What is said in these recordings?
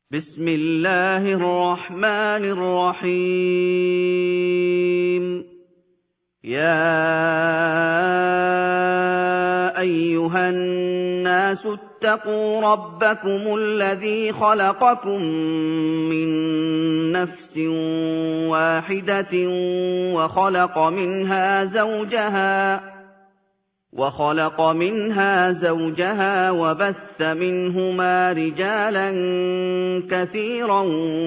بسم الله الرحمن الرحيم يا أيها الناس اتقوا ربكم الذي خلقكم من نفس واحدة وخلق منها زوجها وبث منهما رجالا كثيرا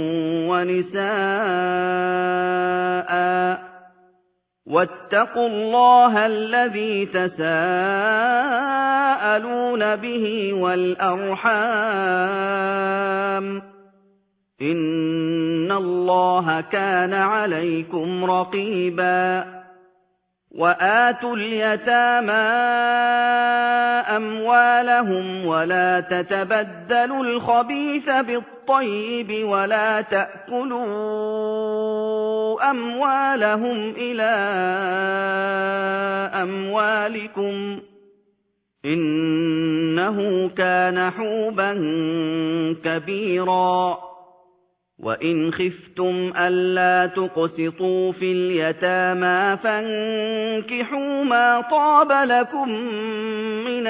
ونساء واتقوا الله الذي تساءلون به والأرحام إن الله كان عليكم رقيبا وآتوا اليتامى أموالهم ولا تتبدلوا الخبيث بالطيب ولا تأكلوا أموالهم إلى أموالكم إنه كان حوبا كبيرا وإن خفتم ألا تقسطوا في اليتامى فانكحوا ما طاب لكم من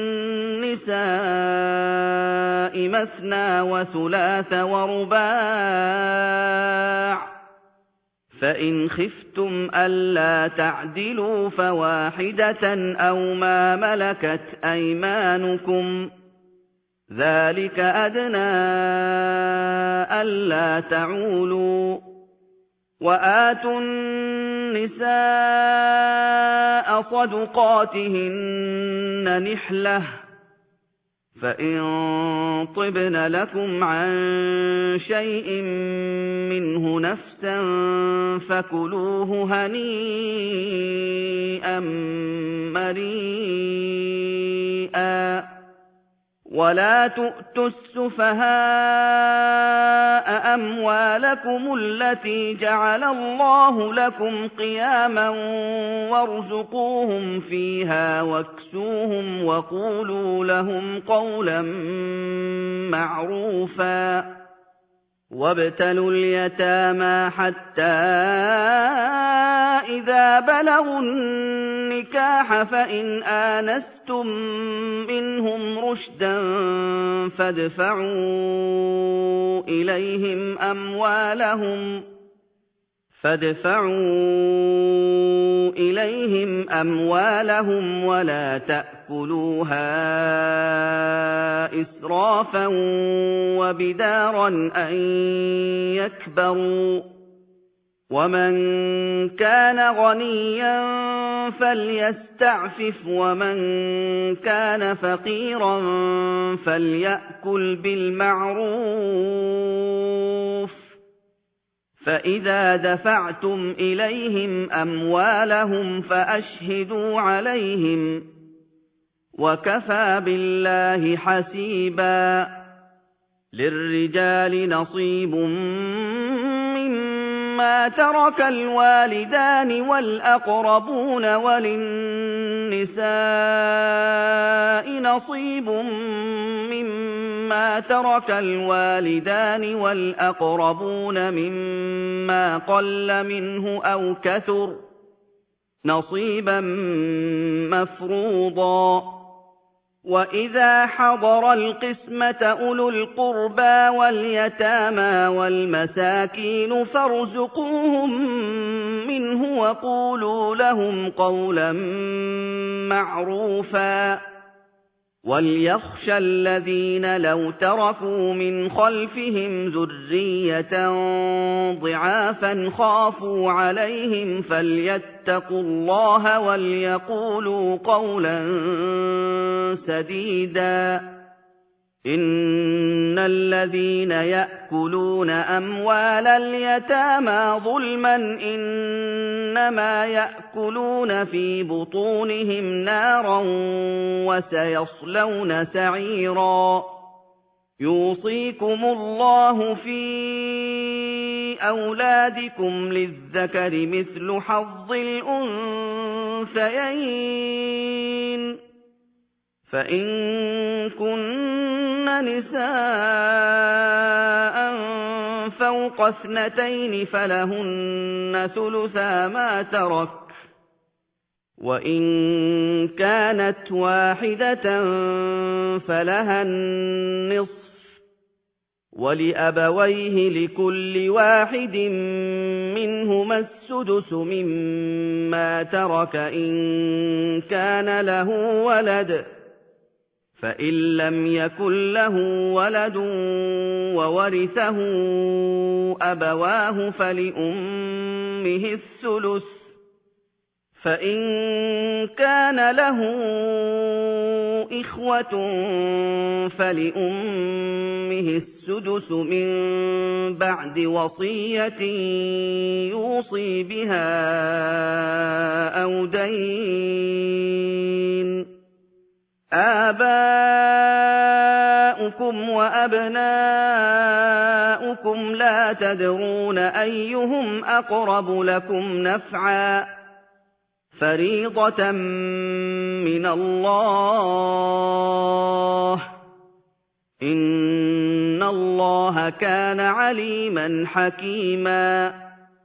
النساء مثنى وثلاث ورباع فإن خفتم ألا تعدلوا فواحدة أو ما ملكت أيمانكم ذلك أدنى ألا تعولوا وآتوا النساء صدقاتهن نحلة فإن طبن لكم عن شيء منه نفسا فكلوه هنيئا مريئا ولا تؤتوا السفهاء أموالكم التي جعل الله لكم قياما وارزقوهم فيها واكسوهم وقولوا لهم قولا معروفا وابتلوا اليتامى حتى إذا بلغوا النكاح فإن آنستم منهم رشدا فادفعوا إليهم أموالهم ولا تأكلوها إسرافا وبدارا أن يكبروا ومن كان غنيا فليستعفف ومن كان فقيرا فليأكل بالمعروف فإذا دفعتم إليهم أموالهم فأشهدوا عليهم وكفى بالله حسيبا للرجال نصيب مما ترك الوالدان والأقربون وللنساء نصيب مما ترك الوالدان والأقربون مما قل منه أو كثر نصيبا مفروضا وإذا حضر القسمة أولو القربى واليتامى والمساكين فارزقوهم منه وقولوا لهم قولا معروفا وليخشى الذين لو تركوا من خلفهم ذرية ضعافا خافوا عليهم فليتقوا الله وليقولوا قولا سديدا إن الذين يأكلون أموال اليتامى ظلما إنما يأكلون في بطونهم نارا وسيصلون سعيرا يوصيكم الله في أولادكم للذكر مثل حظ الأنثيين فإن كن نساء فَوْقَ اثْنَتَيْنِ فَلَهُنَّ ثُلُثَا مَا تَرَكَ ۖ وَإِن كَانَتْ وَاحِدَةً فَلَهَا النِّصْفُ ۚ وَلِأَبَوَيْهِ لِكُلِّ واحد مِّنْهُمَا السُّدُسُ مِمَّا تَرَكَ إِن كَانَ لَهُ وَلَدٌ ۚ فَإِن لَّمْ يَكُن لَّهُ وَلَدٌ وَوَرِثَهُ أَبَوَاهُ فَلِأُمِّهِ الثُّلُثُ ۚ فَإِن كَانَ لَهُ إِخْوَةٌ فَلِأُمِّهِ السُّدُسُ مِن بَعْدِ وَصِيَّةٍ يُوصِي بِهَا أَوْ دَيْنٍ ۗ آبَاؤُكُمْ وَأَبْنَاؤُكُمْ لَا تَدْرُونَ أَيُّهُمْ أَقْرَبُ لَكُمْ نَفْعًا ۚ فَرِيضَةً مِّنَ اللَّهِ ۗ إِنَّ اللَّهَ كَانَ عَلِيمًا حَكِيمًا.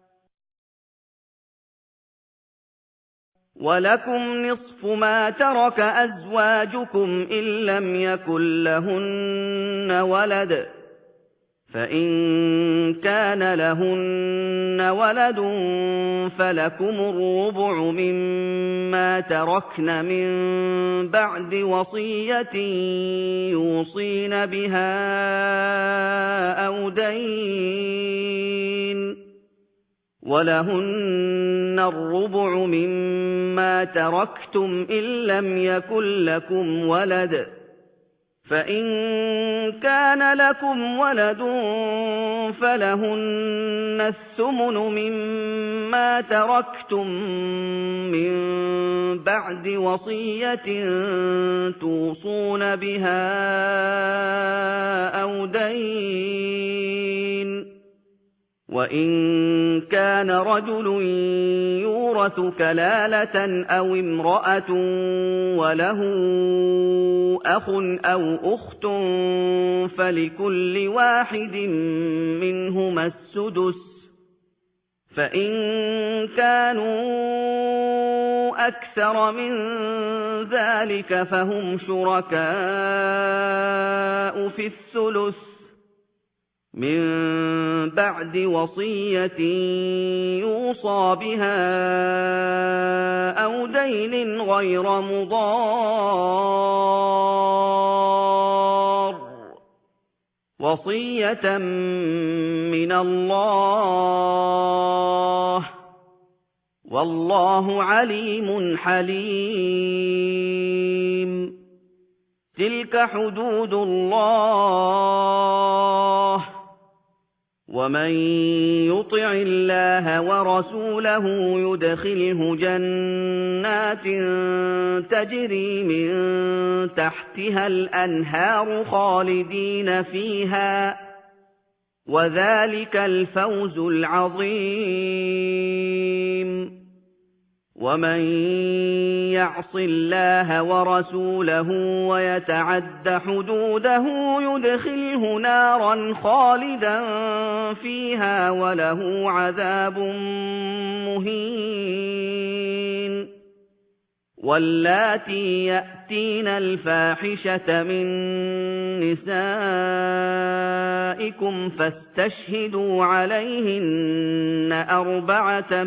وَلَكُمْ نِصْفُ مَا تَرَكَ أَزْوَاجُكُمْ إِن لَّمْ يَكُن لَّهُنَّ وَلَدٌ ۚ فَإِن كَانَ لَهُنَّ وَلَدٌ فَلَكُمُ الرُّبُعُ مِمَّا تَرَكْنَ مِن بَعْدِ وَصِيَّةٍ يُوصِينَ بِهَا أَوْ دَيْنٍ ۗ وَلَهُنَّ الرُّبُعُ مِمَّا تَرَكْتُمْ إِن لَّمْ يَكُن لَّكُمْ وَلَدٌ ۚ فَإِن كَانَ لَكُمْ وَلَدٌ فَلَهُنَّ الثُّمُنُ مِمَّا تَرَكْتُم مِّن بَعْدِ وَصِيَّةٍ تُوصُونَ بِهَا أَوْ دَيْنٍ ۗ وَإِن كَانَ رَجُلٌ يُورَثُ كَلَالَةً أَوِ امْرَأَةٌ وَلَهُ أَخٌ أَوْ أُخْتٌ فَلِكُلِّ واحد مِّنْهُمَا السُّدُسُ ۚ فَإِن كَانُوا أَكْثَرَ مِن ذَٰلِكَ فَهُمْ شُرَكَاءُ فِي الثُّلُثِ مِن بَعْدِ وَصِيَّةٍ يُوصَىٰ بِهَا أَوْ دَيْنٍ غَيْرَ مُضَارٍّ ۚ وَصِيَّةً مِّنَ اللَّهِ ۗ وَاللَّهُ عَلِيمٌ حَلِيمٌ. تِلْكَ حُدُودُ اللَّهِ ۚ وَمَن يُطِعِ اللَّهَ وَرَسُولَهُ يُدْخِلْهُ جَنَّاتٍ تَجْرِي مِن تَحْتِهَا الْأَنْهَارُ خَالِدِينَ فِيهَا ۚ وَذَٰلِكَ الْفَوْزُ الْعَظِيمُ. وَمَن يَعْصِ اللَّهَ وَرَسُولَهُ وَيَتَعَدَّ حُدُودَهُ يُدْخِلْهُ نَارًا خَالِدًا فِيهَا وَلَهُ عَذَابٌ مُّهِينٌ. وَاللَّاتِي يَأْتِينَ الْفَاحِشَةَ مِن نِّسَائِكُمْ فَاسْتَشْهِدُوا عَلَيْهِنَّ أَرْبَعَةً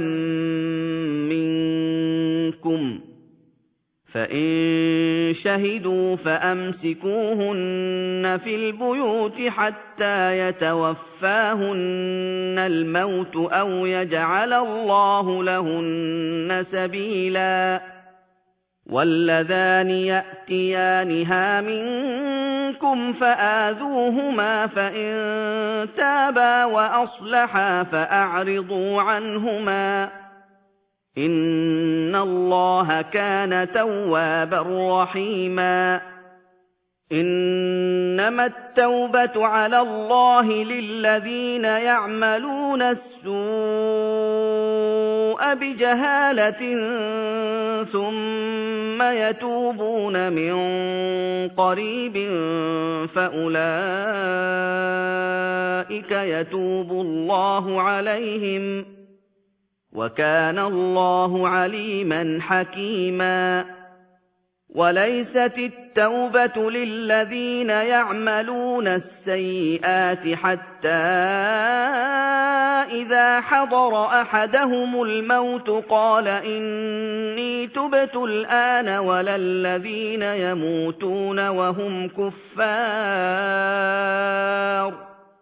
مِّنكُمْ ۖ فَإِن شَهِدُوا فَأَمْسِكُوهُنَّ فِي الْبُيُوتِ حَتَّىٰ يَتَوَفَّاهُنَّ الْمَوْتُ أَوْ يَجْعَلَ اللَّهُ لَهُنَّ سَبِيلًا. وَاللَّذَانِ يَأْتِيَانِهَا مِنكُمْ فَآذُوهُمَا فَإِن تَابَا وَأَصْلَحَا فَأَعْرِضُوا عَنْهُمَا ۗ إِنَّ اللَّهَ كَانَ تَوَّابًا رَّحِيمًا. إِنَّمَا التَّوْبَةُ عَلَى اللَّهِ لِلَّذِينَ يَعْمَلُونَ السُّوءَ بِجَهَالَةٍ ثُمَّ يَتُوبُونَ مِن قَرِيبٍ فَأُولَٰئِكَ أُولَٰئِكَ يَتُوبُ اللَّهُ عَلَيْهِمْ ۗ وَكَانَ اللَّهُ عَلِيمًا حَكِيمًا. وَلَيْسَتِ التَّوْبَةُ لِلَّذِينَ يَعْمَلُونَ السَّيِّئَاتِ حَتَّىٰ إِذَا حَضَرَ أَحَدَهُمُ الْمَوْتُ قَالَ إِنِّي تُبْتُ الْآنَ، وَلَا الَّذِينَ يَمُوتُونَ وَهُمْ كُفَّارٌ ۚ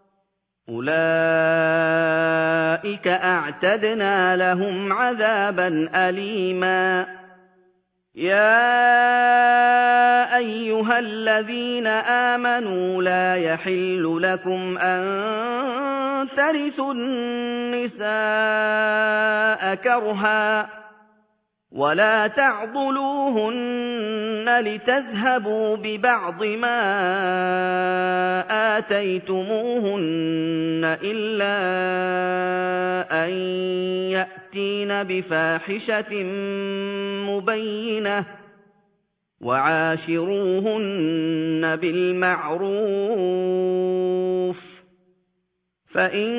أُولَٰئِكَ أَعْتَدْنَا لَهُمْ عَذَابًا أَلِيمًا. يَا أَيُّهَا الَّذِينَ آمَنُوا لَا يَحِلُّ لَكُمْ أَن تَرِثُوا النِّسَاءَ كَرْهًا وَلَا تَعْضُلُوهُنَّ لِتَذْهَبُوا بِبَعْضِ مَا آتَيْتُمُوهُنَّ إِلَّا أَن يَأْتِينَ بِفَاحِشَةٍ مُّبَيِّنَةٍ ۚ وَعَاشِرُوهُنَّ بِالْمَعْرُوفِ ۚ فَإِن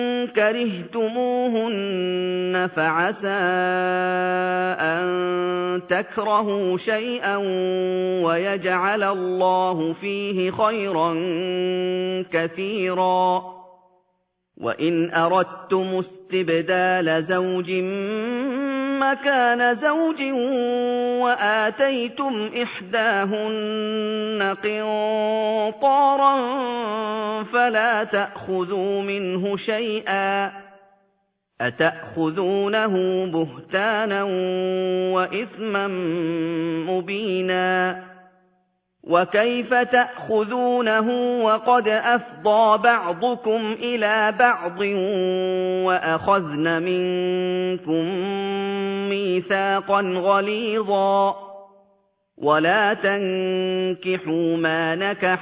كَرِهْتُمُوهُنَّ فَعَسَىٰ أَن تَكْرَهُوا شَيْئًا وَيَجْعَلَ اللَّهُ فِيهِ خَيْرًا كَثِيرًا. وَإِنْ أَرَدتُّمُ اسْتِبْدَالَ زَوْجٍ مَّكَانَ زَوْجٍ وَآتَيْتُمْ إِحْدَاهُنَّ قِنطَارًا فَلَا تَأْخُذُوا مِنْهُ شَيْئًا ۚ أَتَأْخُذُونَهُ بُهْتَانًا وَإِثْمًا مُّبِينًا. وَكَيْفَ تَأْخُذُونَهُ وَقَدْ أَفْضَىٰ بَعْضُكُمْ إِلَىٰ بَعْضٍ وَأَخَذْنَ مِنكُم مِّيثَاقًا غَلِيظًا؟ وَلَا تَنكِحُوا مَا نَكَحَ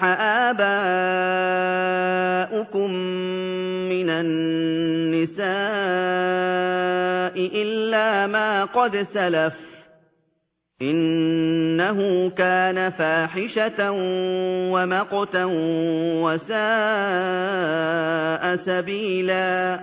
آبَاؤُكُم مِّنَ النِّسَاءِ إِلَّا مَا قَدْ سَلَفَ ۚ إِنَّهُ كَانَ فَاحِشَةً وَمَقْتًا وَسَاءَ سَبِيلًا.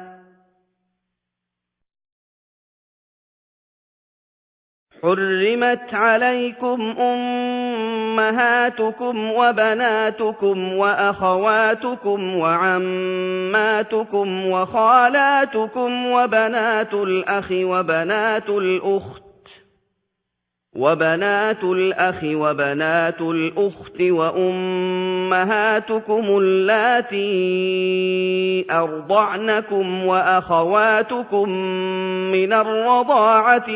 حُرِّمَتْ عَلَيْكُمْ أُمَّهَاتُكُمْ وَبَنَاتُكُمْ وَأَخَوَاتُكُمْ وَعَمَّاتُكُمْ وَخَالَاتُكُمْ وَبَنَاتُ الْأَخِ وَبَنَاتُ الْأُخْتِ وَأُمَّهَاتُكُمُ اللَّاتِي أَرْضَعْنَكُمْ وَأَخَوَاتُكُم مِّنَ الرَّضَاعَةِ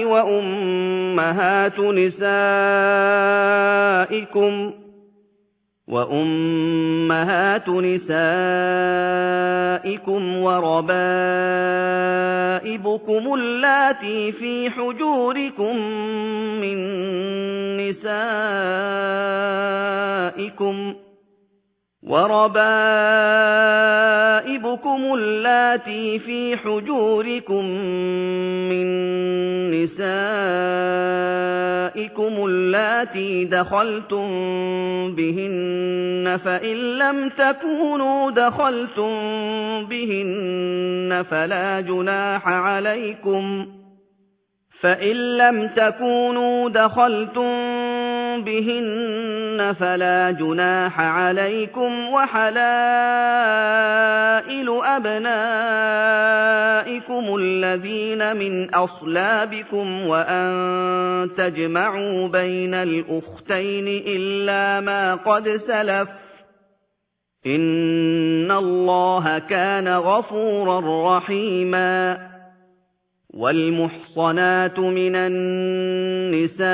وَأُمَّهَاتُ نِسَائِكُمْ وَرَبَائِبُكُمُ اللَّاتِي فِي حُجُورِكُم مِّن نِّسَائِكُمُ اللَّاتِي دَخَلْتُم بِهِنَّ فَإِن لَّمْ تَكُونُوا دَخَلْتُم بِهِنَّ فَلَا جُنَاحَ عَلَيْكُمْ وَحَلَائِلُ أَبْنَائِكُمُ الَّذِينَ مِنْ أَصْلَابِكُمْ وَأَن تَجْمَعُوا بَيْنَ الْأُخْتَيْنِ إِلَّا مَا قَدْ سَلَفَ ۚ إِنَّ اللَّهَ كَانَ غَفُورًا رَّحِيمًا. وَالْمُحْصَنَاتُ مِنَ النِّسَاءِ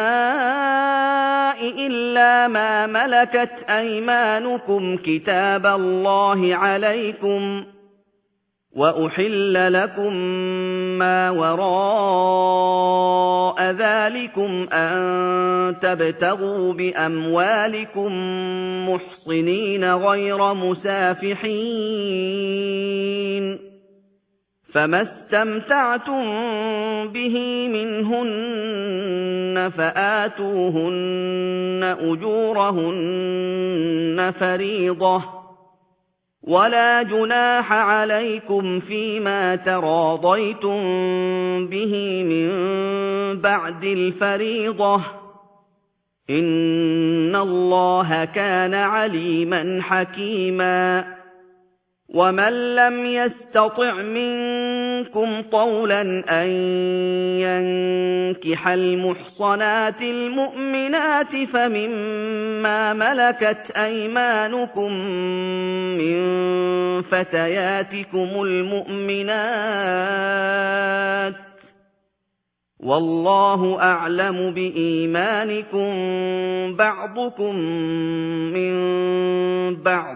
إِلَّا مَا مَلَكَتْ أَيْمَانُكُمْ كِتَابَ اللَّهِ عَلَيْكُمْ ۚ وَأُحِلَّ لَكُم مَّا وَرَاءَ ذَٰلِكُمْ أَن تَبْتَغُوا بِأَمْوَالِكُم مُّحْصِنِينَ غَيْرَ مُسَافِحِينَ ۚ فَمَا اسْتَمْتَعْتُم بِهِ مِنْهُنَّ فَآتُوهُنَّ أُجُورَهُنَّ فَرِيضَةً ۚ ولا جناح عليكم فيما تراضيتم به من بعد الفريضة إن الله كان عليما حكيما ومن لم يستطع منكم طولا أن ينكح المحصنات المؤمنات فمما ملكت أيمانكم من فتياتكم المؤمنات والله أعلم بإيمانكم بعضكم من بعض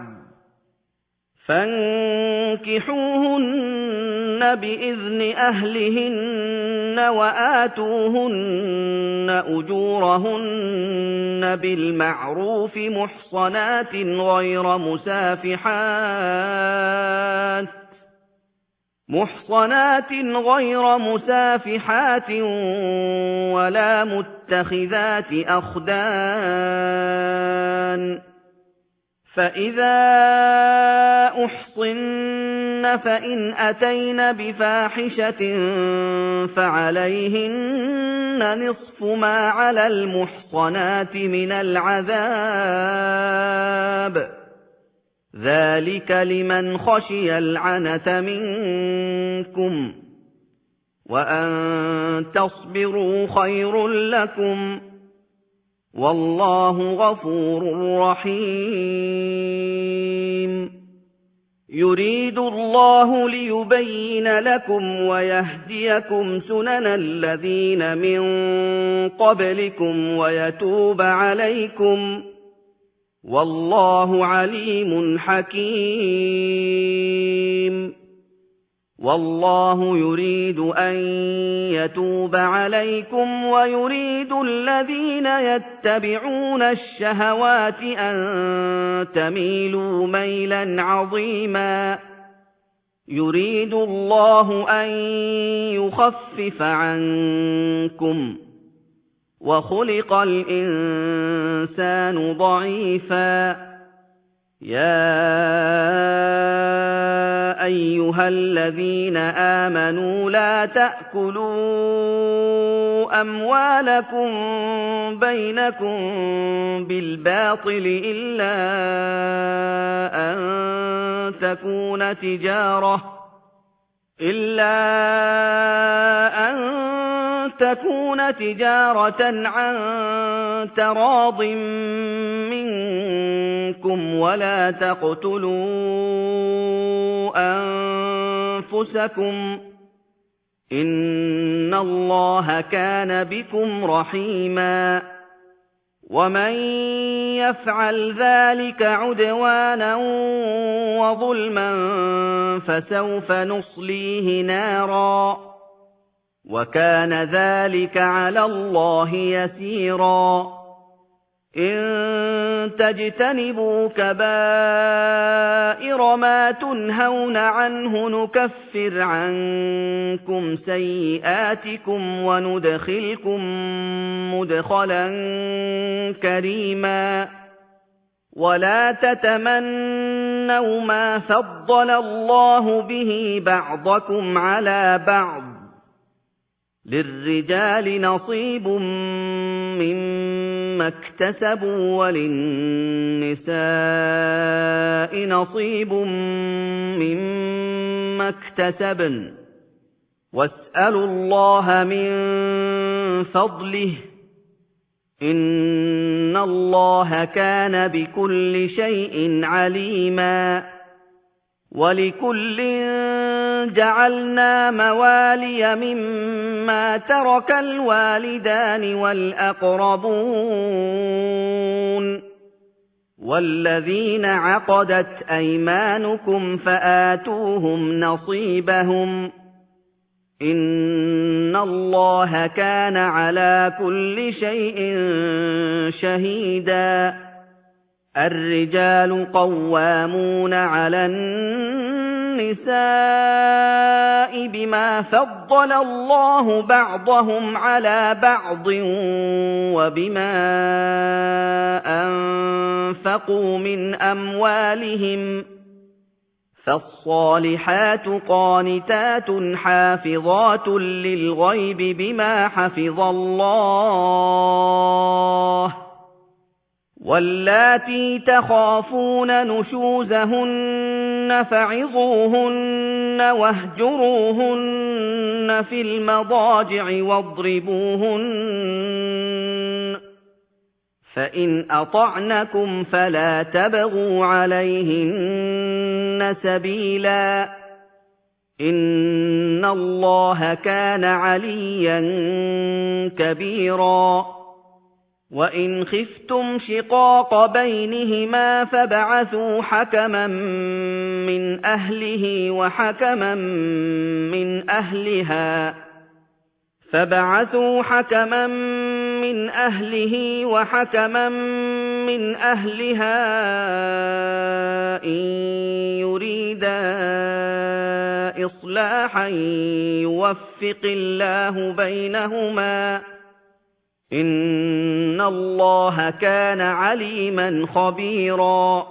فانكحوهن بإذن أهلهن وآتوهن أجورهن بالمعروف محصنات غير مسافحات ولا متخذات أخدان فإذا أحصن فإن أتين بفاحشة فعليهن نصف ما على المحصنات من العذاب ذلك لمن خشي العنة منكم وأن تصبروا خير لكم والله غفور رحيم يريد الله ليبين لكم ويهديكم سنن الذين من قبلكم ويتوب عليكم والله عليم حكيم والله يريد أن يتوب عليكم ويريد الذين يتبعون الشهوات أن تميلوا ميلا عظيما يريد الله أن يخفف عنكم وخلق الإنسان ضعيفا يا أيها الذين آمنوا لا تأكلوا أموالكم بينكم بالباطل إلا أن تكون تجارة عن تراض منكم ولا تقتلوا أنفسكم إن الله كان بكم رحيما ومن يفعل ذلك عدوانا وظلما فسوف نصليه نارا وكان ذلك على الله يسيرا إن تجتنبوا كبائر ما تنهون عنه نكفر عنكم سيئاتكم وندخلكم مدخلا كريما ولا تتمنوا ما فضل الله به بعضكم على بعض للرجال نصيب مما اكتسبوا وللنساء نصيب مما اكتسبن واسألوا الله من فضله إن الله كان بكل شيء عليما ولكل جعلنا موالي مما ترك الوالدان والأقربون والذين عقدت أيمانكم فآتوهم نصيبهم إن الله كان على كل شيء شهيدا الرجال قوامون على النساء بما فضل الله بعضهم على بعض وبما أنفقوا من أموالهم فالصالحات قانتات حافظات للغيب بما حفظ الله واللاتي تخافون نشوزهن فعظوهن واهجروهن في المضاجع واضربوهن فإن أطعنكم فلا تبغوا عليهن سبيلا إن الله كان عليا كبيرا وإن خفتم شقاق بينهما فابعثوا حكما من أهله وحكما من أهلها إن يريدا إصلاحا يوفق الله بينهما إن الله كان عليما خبيرا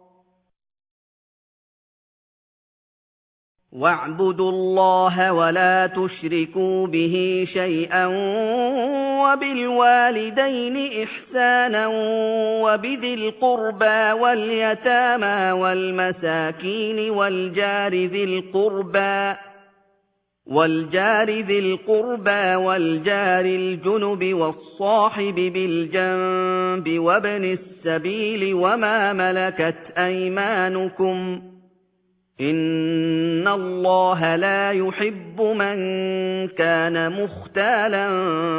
واعبدوا الله ولا تشركوا به شيئا وبالوالدين إحسانا وبذي القربى واليتامى والمساكين والجار ذي القربى والجار الجنب والصاحب بالجنب وابن السبيل وما ملكت أيمانكم إن الله لا يحب من كان مختالا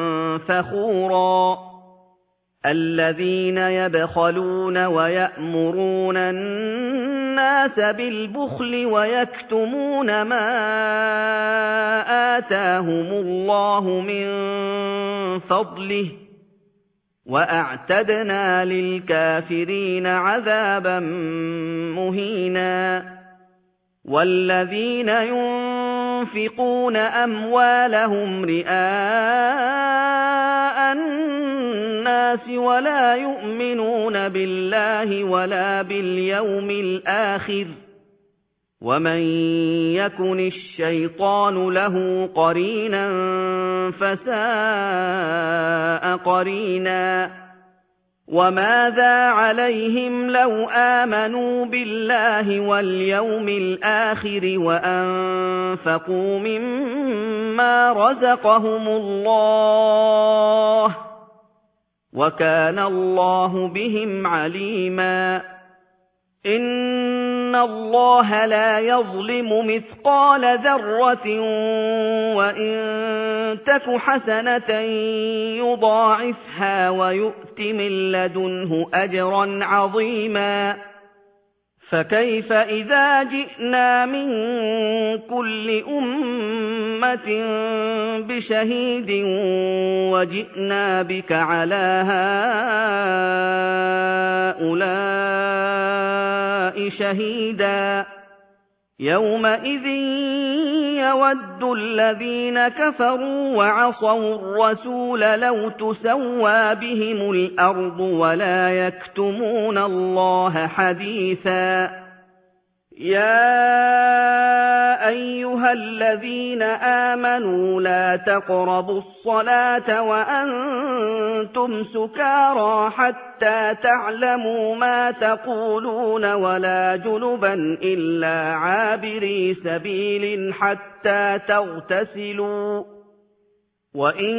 فخورا الذين يبخلون ويأمرون الناس بالبخل ويكتمون ما آتاهم الله من فضله وأعتدنا للكافرين عذابا مهينا والذين ينفقون أموالهم رئاء الناس ولا يؤمنون بالله ولا باليوم الآخر ومن يكن الشيطان له قرينا فساء قرينا وماذا عليهم لو آمنوا بالله واليوم الآخر وأنفقوا مما رزقهم الله وكان الله بهم عليما إن الله لا يظلم مثقال ذرة وإن تك حسنة يضاعفها ويؤت من لدنه أجرا عظيما فكيف إذا جئنا من كل أمة بشهيد وجئنا بك على هؤلاء شهيدا يومئذ يود الذين كفروا وعصوا الرسول لو تسوى بهم الأرض ولا يكتمون الله حديثا يا أيها الذين آمنوا لا تقربوا الصلاة وأنتم سكارى حتى تعلموا ما تقولون ولا جنبا إلا عابري سبيل حتى تغتسلوا وإن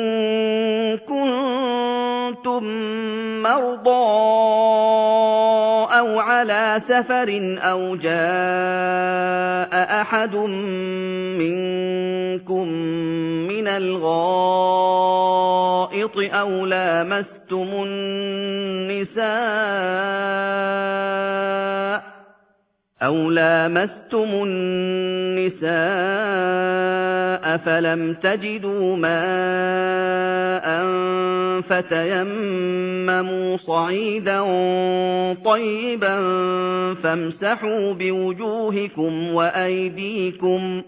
كنتم مرضى أو على سفر أو جاء أحد منكم من الغائط أو لامستم النساء فلم تجدوا ماء فتيمموا صعيدا طيبا فامسحوا بوجوهكم وأيديكم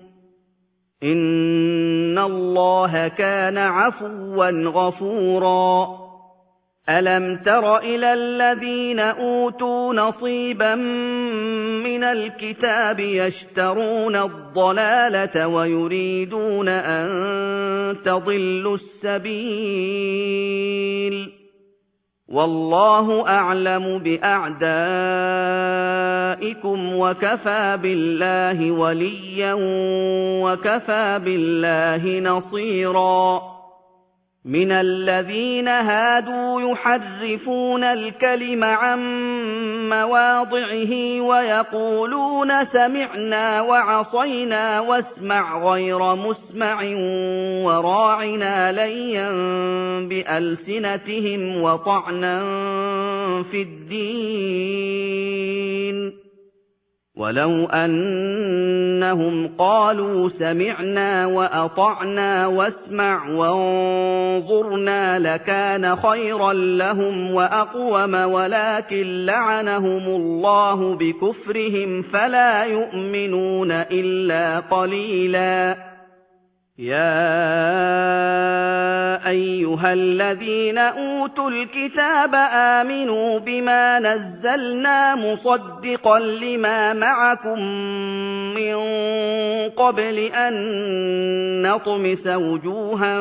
إن الله كان عفوا غفورا أَلَمْ تَرَ إِلَى الَّذِينَ أُوتُوا نَصِيبًا مِّنَ الْكِتَابِ يَشْتَرُونَ الضَّلَالَةَ وَيُرِيدُونَ أَن تَضِلُّوا السَّبِيلَ وَاللَّهُ أَعْلَمُ بِأَعْدَائِكُمْ وَكَفَىٰ بِاللَّهِ وَلِيًّا وَكَفَىٰ بِاللَّهِ نَصِيرًا مِنَ الَّذِينَ هَادُوا يُحَرِّفُونَ الْكَلِمَ عَن مَّوَاضِعِهِ وَيَقُولُونَ سَمِعْنَا وَعَصَيْنَا وَاسْمَعْ غَيْرَ مُسْمَعٍ وَرَاعِنَا لَيًّا بِأَلْسِنَتِهِمْ وَطَعْنًا فِي الدِّينِ وَلَوْ أَنَّهُمْ قَالُوا سَمِعْنَا وَأَطَعْنَا وَاسْمَعْ وَانظُرْنَا لَكَانَ خَيْرًا لَّهُمْ وَأَقْوَمَ وَلَٰكِن لَّعَنَهُمُ اللَّهُ بِكُفْرِهِمْ فَلَا يُؤْمِنُونَ إِلَّا قَلِيلًا يَا أَيُّهَا الَّذِينَ أُوتُوا الْكِتَابَ آمِنُوا بِمَا نَزَّلْنَا مُصَدِّقًا لِّمَا مَعَكُم مِّن قَبْلِ أَن نَّطْمِسَ وُجُوهًا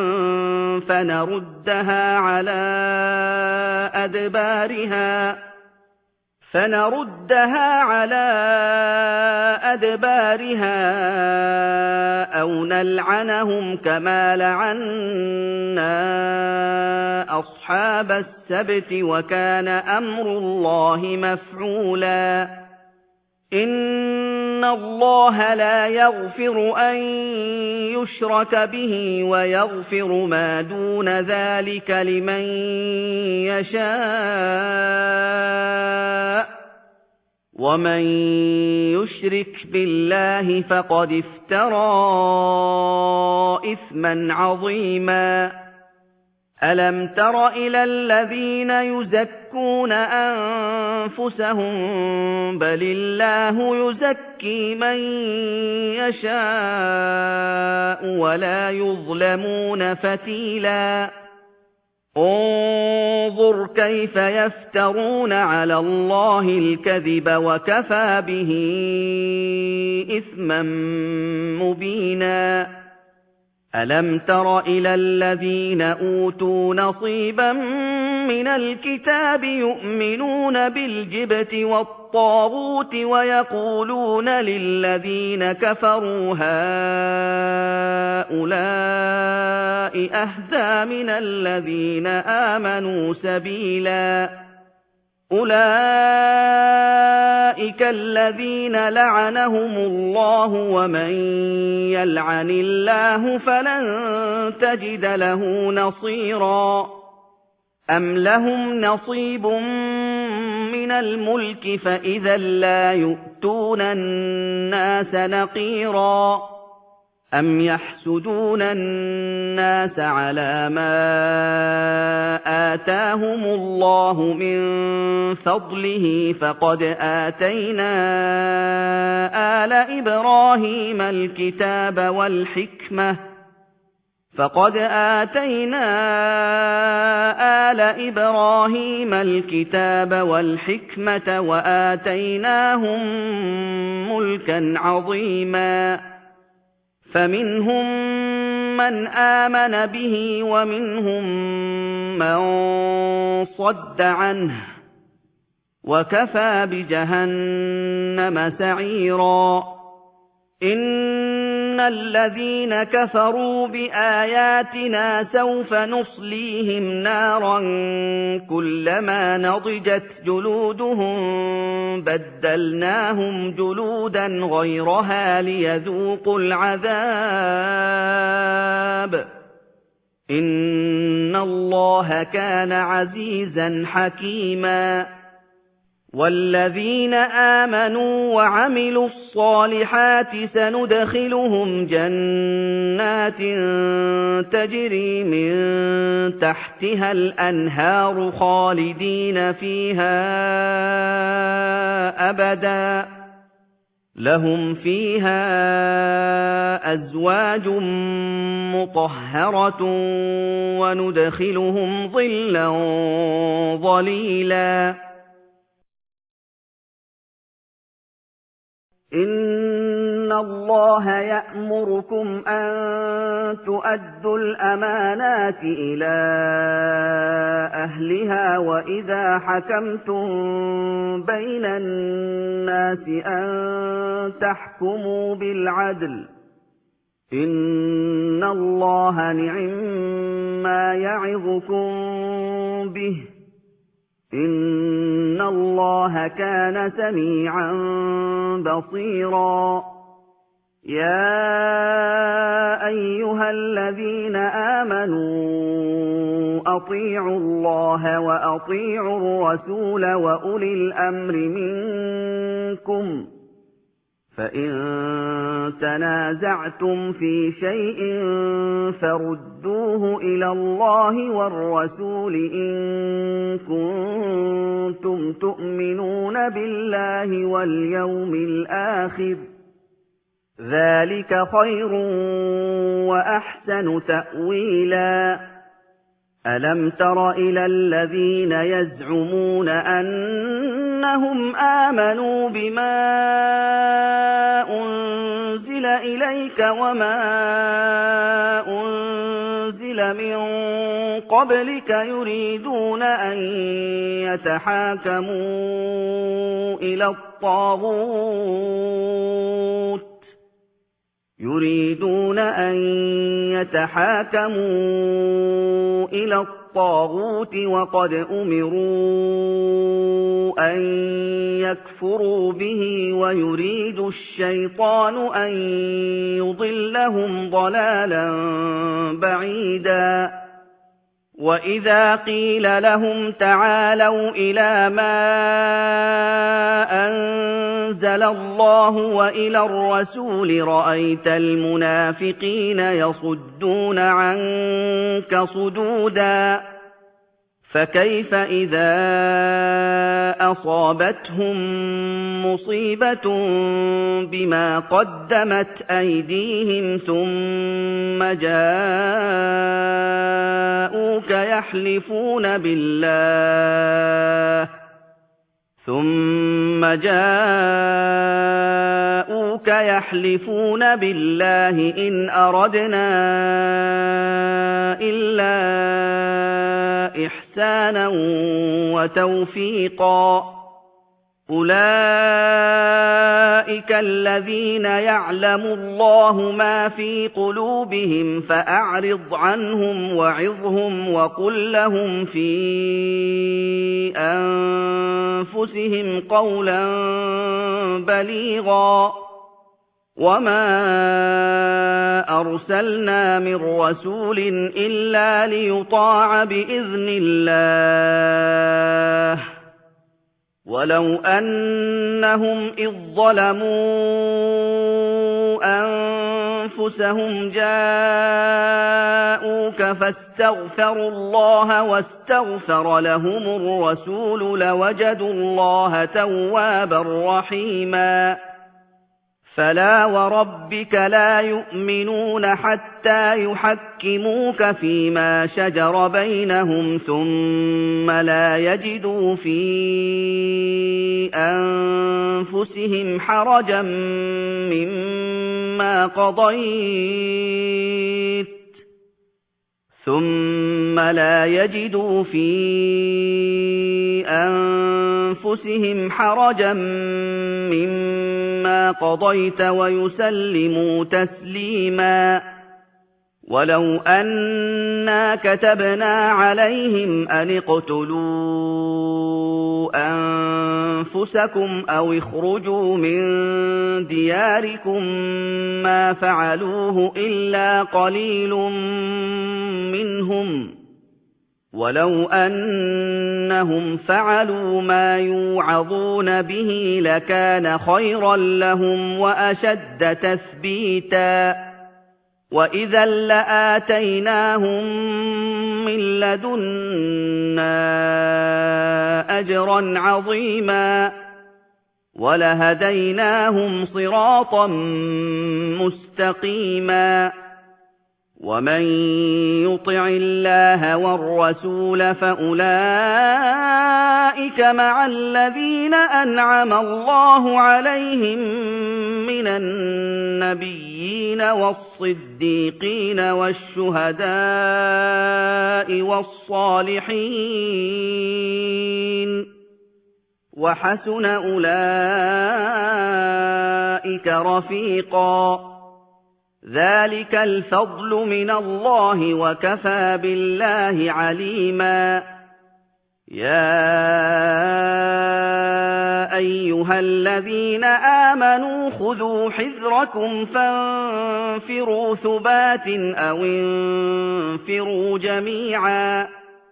فَنَرُدَّهَا عَلَىٰ أَدْبَارِهَا أَوْ نَلْعَنَهُمْ كَمَا لَعَنَّا أَصْحَابَ السَّبْتِ ۚ وَكَانَ أَمْرُ اللَّهِ مَفْعُولًا إِنَّ اللَّهَ لَا يَغْفِرُ أَن يُشْرَكَ بِهِ وَيَغْفِرُ مَا دُونَ ذَٰلِكَ لِمَن يَشَاءُ ۚ وَمَن يُشْرِكْ بِاللَّهِ فَقَدِ افْتَرَىٰ إِثْمًا عَظِيمًا أَلَمْ تَرَ إِلَى الَّذِينَ يُزَكُّونَ أَنفُسَهُم ۚ بَلِ اللَّهُ يُزَكِّي مَن يَشَاءُ وَلَا يُظْلَمُونَ فَتِيلًا انظُرْ كَيْفَ يَفْتَرُونَ عَلَى اللَّهِ الْكَذِبَ وَكَفَىٰ بِهِ إِثْمًا مُّبِينًا أَلَمْ تَرَ إِلَى الَّذِينَ أُوتُوا نَصِيبًا مِّنَ الْكِتَابِ يُؤْمِنُونَ بِالْجِبْتِ وَالطَّاغُوتِ وَيَقُولُونَ لِلَّذِينَ كَفَرُوا هَٰؤُلَاءِ أَهْدَىٰ مِنَ الَّذِينَ آمَنُوا سَبِيلًا أُولَٰئِكَ الَّذِينَ لَعَنَهُمُ اللَّهُ ۖ وَمَن يَلْعَنِ اللَّهُ فَلَن تَجِدَ لَهُ نَصِيرًا أَمْ لَهُمْ نَصِيبٌ مِّنَ الْمُلْكِ فَإِذًا لَّا يُؤْتُونَ النَّاسَ نَقِيرًا أَمْ يَحْسُدُونَ النَّاسَ عَلَىٰ مَا آتَاهُمُ اللَّهُ مِن فَضْلِهِ ۖ فَقَدْ آتَيْنَا آلَ إِبْرَاهِيمَ الْكِتَابَ وَالْحِكْمَةَ وَآتَيْنَاهُم مُّلْكًا عَظِيمًا فَمِنْهُم مَّنْ آمَنَ بِهِ وَمِنْهُم مَّن صَدَّ عَنْهُ ۚ وَكَفَىٰ بِجَهَنَّمَ سَعِيرًا إِنَّ الَّذِينَ كَفَرُوا بِآيَاتِنَا سَوْفَ نُصْلِيهِمْ نَارًا كُلَّمَا نَضِجَتْ جُلُودُهُم بَدَّلْنَاهُمْ جُلُودًا غَيْرَهَا لِيَذُوقُوا الْعَذَابَ ۗ إِنَّ اللَّهَ كَانَ عَزِيزًا حَكِيمًا وَالَّذِينَ آمَنُوا وَعَمِلُوا الصَّالِحَاتِ سَنُدْخِلُهُمْ جَنَّاتٍ تَجْرِي مِن تَحْتِهَا الْأَنْهَارُ خَالِدِينَ فِيهَا أَبَدًا ۖ لَهُمْ فِيهَا أَزْوَاجٌ مُّطَهَّرَةٌ وَنُدْخِلُهُمْ ظِلًّا ظَلِيلًا إِنَّ اللَّهَ يَأْمُرُكُمْ أَن تُؤَدُّوا الْأَمَانَاتِ إِلَىٰ أَهْلِهَا وَإِذَا حَكَمْتُم بَيْنَ النَّاسِ أَن تَحْكُمُوا بِالْعَدْلِ ۚ إِنَّ اللَّهَ نِعِمَّا يَعِظُكُم بِهِ ۗ إِنَّ اللَّهَ كَانَ سَمِيعًا بَصِيرًا يَا أَيُّهَا الَّذِينَ آمَنُوا أَطِيعُوا اللَّهَ وَأَطِيعُوا الرَّسُولَ وَأُولِي الْأَمْرِ مِنكُمْ ۖ فَإِن تَنَازَعْتُمْ فِي شَيْءٍ فَرُدُّوهُ إِلَى اللَّهِ وَالرَّسُولِ إِن كُنتُمْ تُؤْمِنُونَ بِاللَّهِ وَالْيَوْمِ الْآخِرِ ۚ ذَٰلِكَ خَيْرٌ وَأَحْسَنُ تَأْوِيلًا أَلَمْ تَرَ إِلَى الَّذِينَ يَزْعُمُونَ أَنَّهُمْ آمَنُوا بِمَا أُنزِلَ إِلَيْكَ وَمَا أُنزِلَ مِن قَبْلِكَ يُرِيدُونَ أَن يَتَحَاكَمُوا إِلَى الطَّاغُوتِ وَقَدْ أُمِرُوا أَن يَكْفُرُوا بِهِ وَيُرِيدُ الشَّيْطَانُ أَن يُضِلَّهُمْ ضَلَالًا بَعِيدًا وَإِذَا قِيلَ لَهُمْ تَعَالَوْا إِلَىٰ مَا أَنزَلَ اللَّهُ وَإِلَى الرَّسُولِ رَأَيْتَ الْمُنَافِقِينَ يَصُدُّونَ عَنكَ صُدُودًا فَكَيْفَ إِذَا أَصَابَتْهُم مُّصِيبَةٌ بِمَا قَدَّمَتْ أَيْدِيهِمْ ثُمَّ جَاءُوكَ يَحْلِفُونَ بِاللَّهِ إِنْ أَرَدْنَا إِلَّا إِحْسَانًا وَتَوْفِيقًا أُولَٰئِكَ الَّذِينَ يَعْلَمُ اللَّهُ مَا فِي قُلُوبِهِمْ فَأَعْرِضْ عَنْهُمْ وَعِظْهُمْ وَقُل لَّهُمْ فِي أَنفُسِهِمْ قَوْلًا بَلِيغًا وَمَا أَرْسَلْنَا مِن رَّسُولٍ إِلَّا لِيُطَاعَ بِإِذْنِ اللَّهِ ۚ وَلَوْ أَنَّهُمْ إِذ ظَّلَمُوا أَنفُسَهُمْ جَاءُوكَ فَاسْتَغْفَرُوا اللَّهَ وَاسْتَغْفَرَ لَهُمُ الرَّسُولُ لَوَجَدُوا اللَّهَ تَوَّابًا رَّحِيمًا فَلَا وَرَبِّكَ لَا يُؤْمِنُونَ حَتَّىٰ يُحَكِّمُوكَ فِيمَا شَجَرَ بَيْنَهُمْ ثُمَّ لَا يَجِدُوا فِي أَنفُسِهِمْ حَرَجًا مِّمَّا قَضَيْتَ وَيُسَلِّمُوا تَسْلِيمًا وَلَوْ أَنَّا كَتَبْنَا عَلَيْهِمْ أَنِ اقْتُلُوا أَنفُسَكُمْ أَوِ اخْرُجُوا مِن دِيَارِكُم مَّا فَعَلُوهُ إِلَّا قَلِيلٌ مِّنْهُمْ ۖ وَلَوْ أَنَّهُمْ فَعَلُوا مَا يُوعَظُونَ بِهِ لَكَانَ خَيْرًا لَّهُمْ وَأَشَدَّ تَثْبِيتًا وَإِذًا لَّآتَيْنَاهُم مِّن لَّدُنَّا أَجْرًا عَظِيمًا وَلَهَدَيْنَاهُمْ صِرَاطًا مُّسْتَقِيمًا وَمَن يُطِعِ اللَّهَ وَالرَّسُولَ فَأُولَٰئِكَ مَعَ الَّذِينَ أَنْعَمَ اللَّهُ عَلَيْهِم مِّنَ النَّبِيِّينَ وَالصِّدِّيقِينَ وَالشُّهَدَاءِ وَالصَّالِحِينَ وَحَسُنَ أُولَٰئِكَ رَفِيقًا ذَٰلِكَ الْفَضْلُ مِنَ اللَّهِ وَكَفَىٰ بِاللَّهِ عَلِيمًا يَا أَيُّهَا الَّذِينَ آمَنُوا خُذُوا حِذْرَكُمْ فَانفِرُوا ثُبَاتٍ أَوِ انفِرُوا جَمِيعًا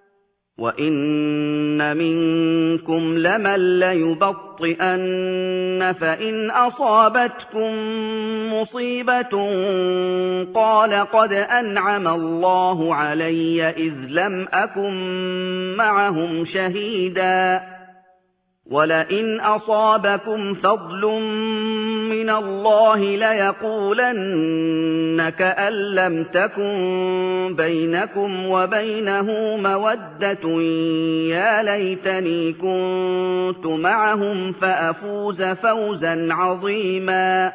وَإِنَّ مِنكُمْ لَمَن لَّيُبَطِّئَنَّ فَإِنْ أَصَابَتْكُم مُّصِيبَةٌ قَالَ قَدْ أَنْعَمَ اللَّهُ عَلَيَّ إِذْ لَمْ أَكُن مَّعَهُمْ شَهِيدًا وَلَئِنْ أَصَابَكُمْ فَضْلٌ مِّنَ اللَّهِ لَيَقُولَنَّ كَأَن لَّمْ تَكُن بَيْنَكُمْ وَبَيْنَهُ مَوَدَّةٌ يَا لَيْتَنِي كُنتُ مَعَهُمْ فَأَفُوزَ فَوْزًا عَظِيمًا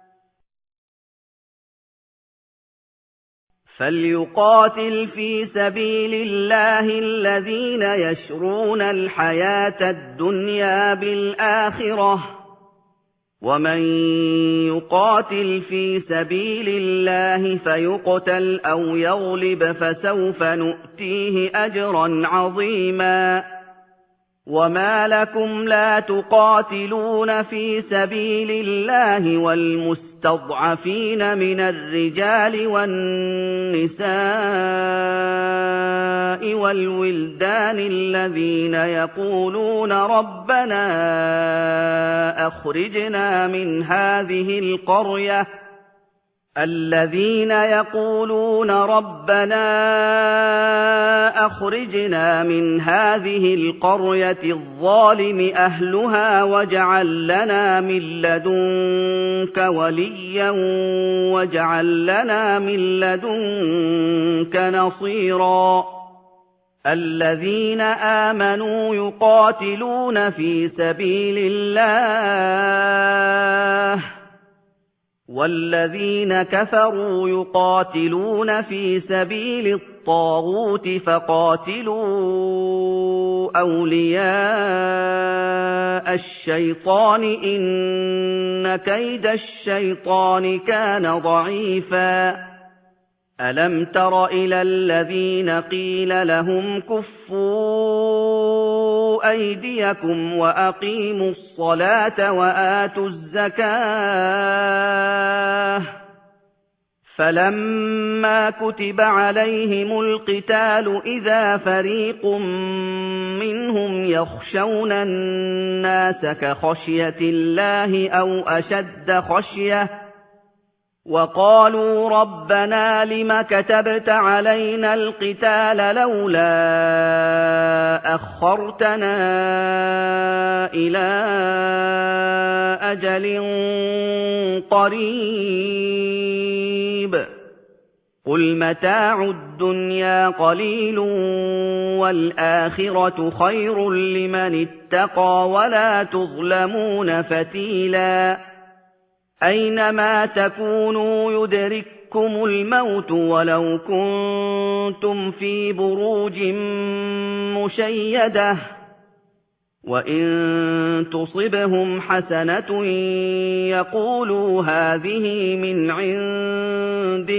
فَلْيُقَاتِلْ فِي سَبِيلِ اللَّهِ الَّذِينَ يَشْرُونَ الْحَيَاةَ الدُّنْيَا بِالْآخِرَةِ ۖ وَمَن يُقَاتِلْ فِي سَبِيلِ اللَّهِ فَيُقْتَلْ أَوْ يَغْلِبْ فَسَوْفَ نُؤْتِيهِ أَجْرًا عَظِيمًا وَمَا لَكُمْ لَا تُقَاتِلُونَ فِي سَبِيلِ اللَّهِ وَالْمُسْتَضْعَفِينَ مِنَ الرِّجَالِ وَالنِّسَاءِ وَالْوِلْدَانِ الَّذِينَ يَقُولُونَ رَبَّنَا أَخْرِجْنَا مِنْ هَٰذِهِ الْقَرْيَةِ الظَّالِمِ أَهْلُهَا وَاجْعَل لَّنَا مِن لَّدُنكَ وَلِيًّا وَاجْعَل لَّنَا مِن لَّدُنكَ نَصِيرًا الَّذِينَ آمَنُوا يُقَاتِلُونَ فِي سَبِيلِ اللَّهِ وَالَّذِينَ كَفَرُوا يُقَاتِلُونَ فِي سَبِيلِ الطَّاغُوتِ فَقَاتِلُوا أَوْلِيَاءَ الشَّيْطَانِ ۖ إِنَّ كَيْدَ الشَّيْطَانِ كَانَ ضَعِيفًا أَلَمْ تَرَ إِلَى الَّذِينَ قِيلَ لَهُمْ كُفُّوا أَيْدِيَكُمْ وَأَقِيمُوا الصَّلَاةَ وَآتُوا الزَّكَاةَ فَلَمَّا كُتِبَ عَلَيْهِمُ الْقِتَالُ إِذَا فَرِيقٌ مِّنْهُمْ يَخْشَوْنَ النَّاسَ كَخَشْيَةِ اللَّهِ أَوْ أَشَدَّ خَشْيَةً وَقَالُوا رَبَّنَا لِمَ كَتَبْتَ عَلَيْنَا الْقِتَالَ لَوْلَا أَخَّرْتَنَا إِلَىٰ أَجَلٍ قَرِيبٍ قُلْ مَتَاعُ الدُّنْيَا قَلِيلٌ وَالْآخِرَةُ خَيْرٌ لِّمَنِ اتَّقَىٰ وَلَا تُظْلَمُونَ فَتِيلًا أَيْنَمَا تَكُونُوا يُدْرِككُّمُ الْمَوْتُ وَلَوْ كُنتُمْ فِي بُرُوجٍ مُّشَيَّدَةٍ وَإِن تُصِبْهُمْ حَسَنَةٌ يَقُولُوا هَٰذِهِ مِنْ عِندِ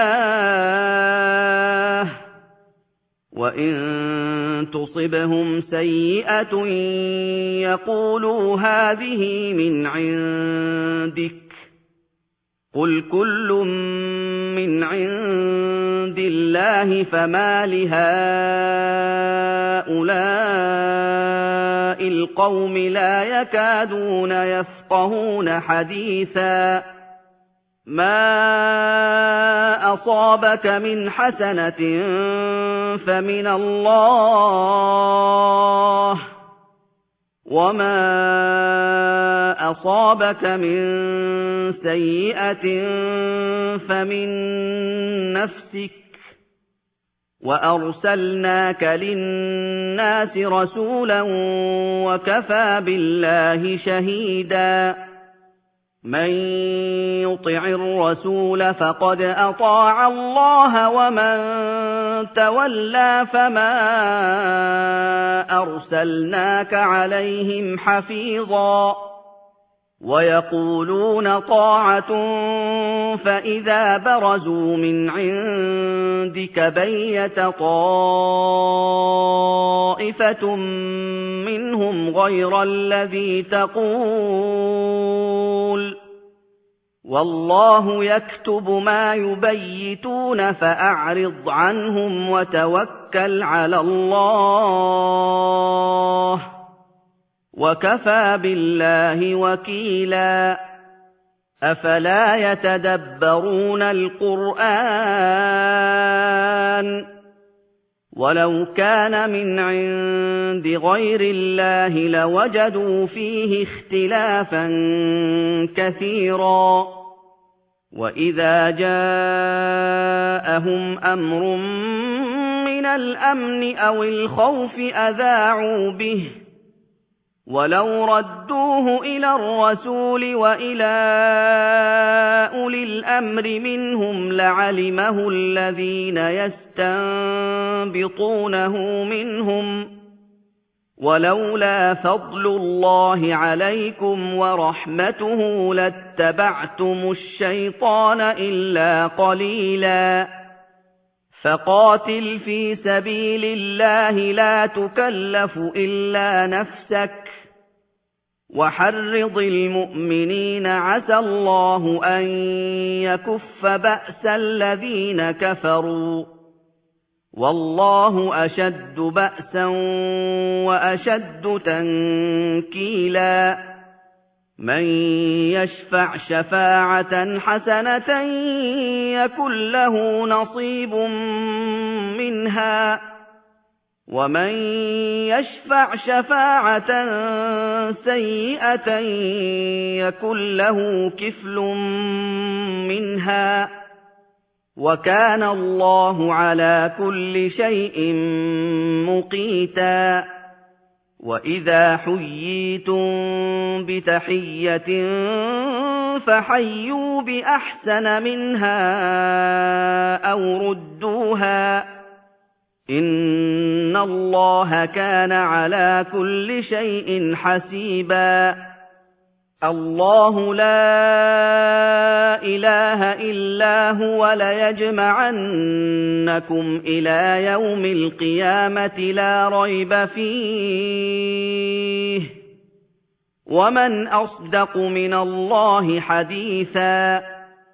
اللَّهِ وَإِن تُصِبْهُمْ سَيِّئَةٌ يَقُولُوا هَٰذِهِ مِنْ عِندِكَ قُلْ كُلٌّ مِّنْ عِندِ اللَّهِ فَمَالِ هَٰؤُلَاءِ الْقَوْمِ لَا يَكَادُونَ يَفْقَهُونَ حَدِيثًا مَا أَصَابَكَ مِنْ حَسَنَةٍ فَمِنَ اللَّهِ وَمَا أَصَابَكَ مِن سَيِّئَةٍ فَمِن نَّفْسِكَ ۚ وَأَرْسَلْنَاكَ لِلنَّاسِ رَسُولًا وَكَفَىٰ بِاللَّهِ شَهِيدًا. مَّن يُطِعِ الرَّسُولَ فَقَدْ أَطَاعَ اللَّهَ ۖ وَمَن تَوَلَّىٰ فَمَا أَرْسَلْنَاكَ عَلَيْهِمْ حَفِيظًا. وَيَقُولُونَ طَاعَةٌ فَإِذَا بَرَزُوا مِنْ عِندِكَ بَيَّتَ طَائِفَةٌ مِّنْهُمْ غَيْرَ الَّذِي تَقُولُ ۖ وَاللَّهُ يَكْتُبُ مَا يُبَيِّتُونَ فَأَعْرِضْ عَنْهُمْ وَتَوَكَّلْ عَلَى اللَّهِ ۚ وَكَفَىٰ بِاللَّهِ وَكِيلًا. أَفَلَا يَتَدَبَّرُونَ الْقُرْآنَ ۚ وَلَوْ كَانَ مِنْ عِندِ غَيْرِ اللَّهِ لَوَجَدُوا فِيهِ اخْتِلَافًا كَثِيرًا. وَإِذَا جَاءَهُمْ أَمْرٌ مِّنَ الْأَمْنِ أَوِ الْخَوْفِ أَذَاعُوا بِهِ ۖ وَلَوْ رَدُّوهُ إِلَى الرَّسُولِ وَإِلَىٰ أُولِي الْأَمْرِ مِنْهُمْ لَعَلِمَهُ الَّذِينَ يَسْتَنبِطُونَهُ مِنْهُمْ ۗ وَلَوْلَا فَضْلُ اللَّهِ عَلَيْكُمْ وَرَحْمَتُهُ لَاتَّبَعْتُمُ الشَّيْطَانَ إِلَّا قَلِيلًا. فَقَاتِلْ فِي سَبِيلِ اللَّهِ لَا تُكَلَّفُ إِلَّا نَفْسَكَ ۚ وَحَرِّضِ الْمُؤْمِنِينَ ۖ عَسَى اللَّهُ أَن يَكُفَّ بَأْسَ الَّذِينَ كَفَرُوا ۚ وَاللَّهُ أَشَدُّ بَأْسًا وَأَشَدُّ تَنكِيلًا. مَّن يَشْفَعْ شَفَاعَةً حَسَنَةً يَكُن لَّهُ نَصِيبٌ مِّنْهَا ۖ وَمَن يَشْفَعْ شَفَاعَةً سَيِّئَةً يَكُن لَّهُ كِفْلٌ مِّنْهَا ۗ وَكَانَ اللَّهُ عَلَىٰ كُلِّ شَيْءٍ مُّقِيتًا. وَإِذَا حُيِّيتُم بِتَحِيَّةٍ فَحَيُّوا بِأَحْسَنَ مِنْهَا أَوْ رُدُّوهَا ۗ إِنَّ اللَّهَ كَانَ عَلَىٰ كُلِّ شَيْءٍ حَسِيبًا. اللَّهُ لَا إِلَٰهَ إِلَّا هُوَ ۚ لَيَجْمَعَنَّكُمْ إِلَىٰ يَوْمِ الْقِيَامَةِ لَا رَيْبَ فِيهِ ۗ وَمَنْ أَصْدَقُ مِنَ اللَّهِ حَدِيثًا.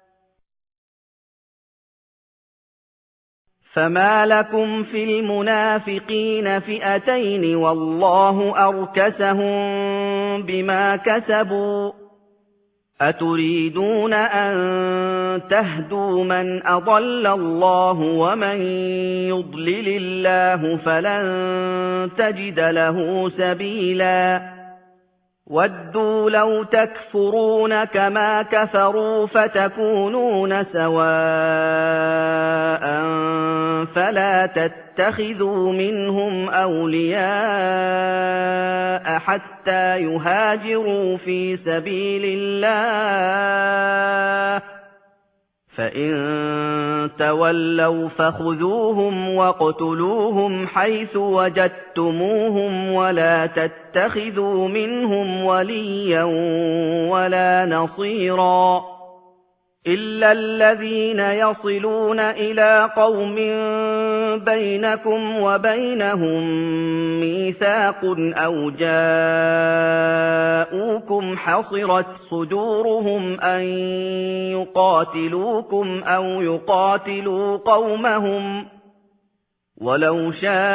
فَمَا لَكُمْ فِي الْمُنَافِقِينَ فِئَتَيْنِ وَاللَّهُ أَرْكَسَهُم بِمَا كَسَبُوا ۚ أَتُرِيدُونَ أَن تَهْدُوا مَنْ أَضَلَّ اللَّهُ ۖ وَمَن يُضْلِلِ اللَّهُ فَلَن تَجِدَ لَهُ سَبِيلًا. وَدُّوا لَوْ تَكْفُرُونَ كَمَا كَفَرُوا فَتَكُونُونَ سَوَاءً فَلَا تَتَّخِذُوا مِنْهُمْ أَوْلِيَاءَ حَتَّىٰ يُهَاجِرُوا فِي سَبِيلِ اللَّهِ ۚ فَإِن تَوَلَّوْا فَخُذُوهُمْ وَاقْتُلُوهُمْ حَيْثُ وَجَدتُّمُوهُمْ ۖ وَلَا تَتَّخِذُوا مِنْهُمْ وَلِيًّا وَلَا نَصِيرًا إِلَّا الَّذِينَ يَصِلُونَ إِلَىٰ قَوْمٍ بَيْنَكُمْ وَبَيْنَهُم مِّيثَاقٌ أَوْ جَاءُوكُمْ حَصِرَتْ صُدُورُهُمْ أَن يُقَاتِلُوكُمْ أَوْ يُقَاتِلُوا قَوْمَهُمْ ۚ وَلَوْ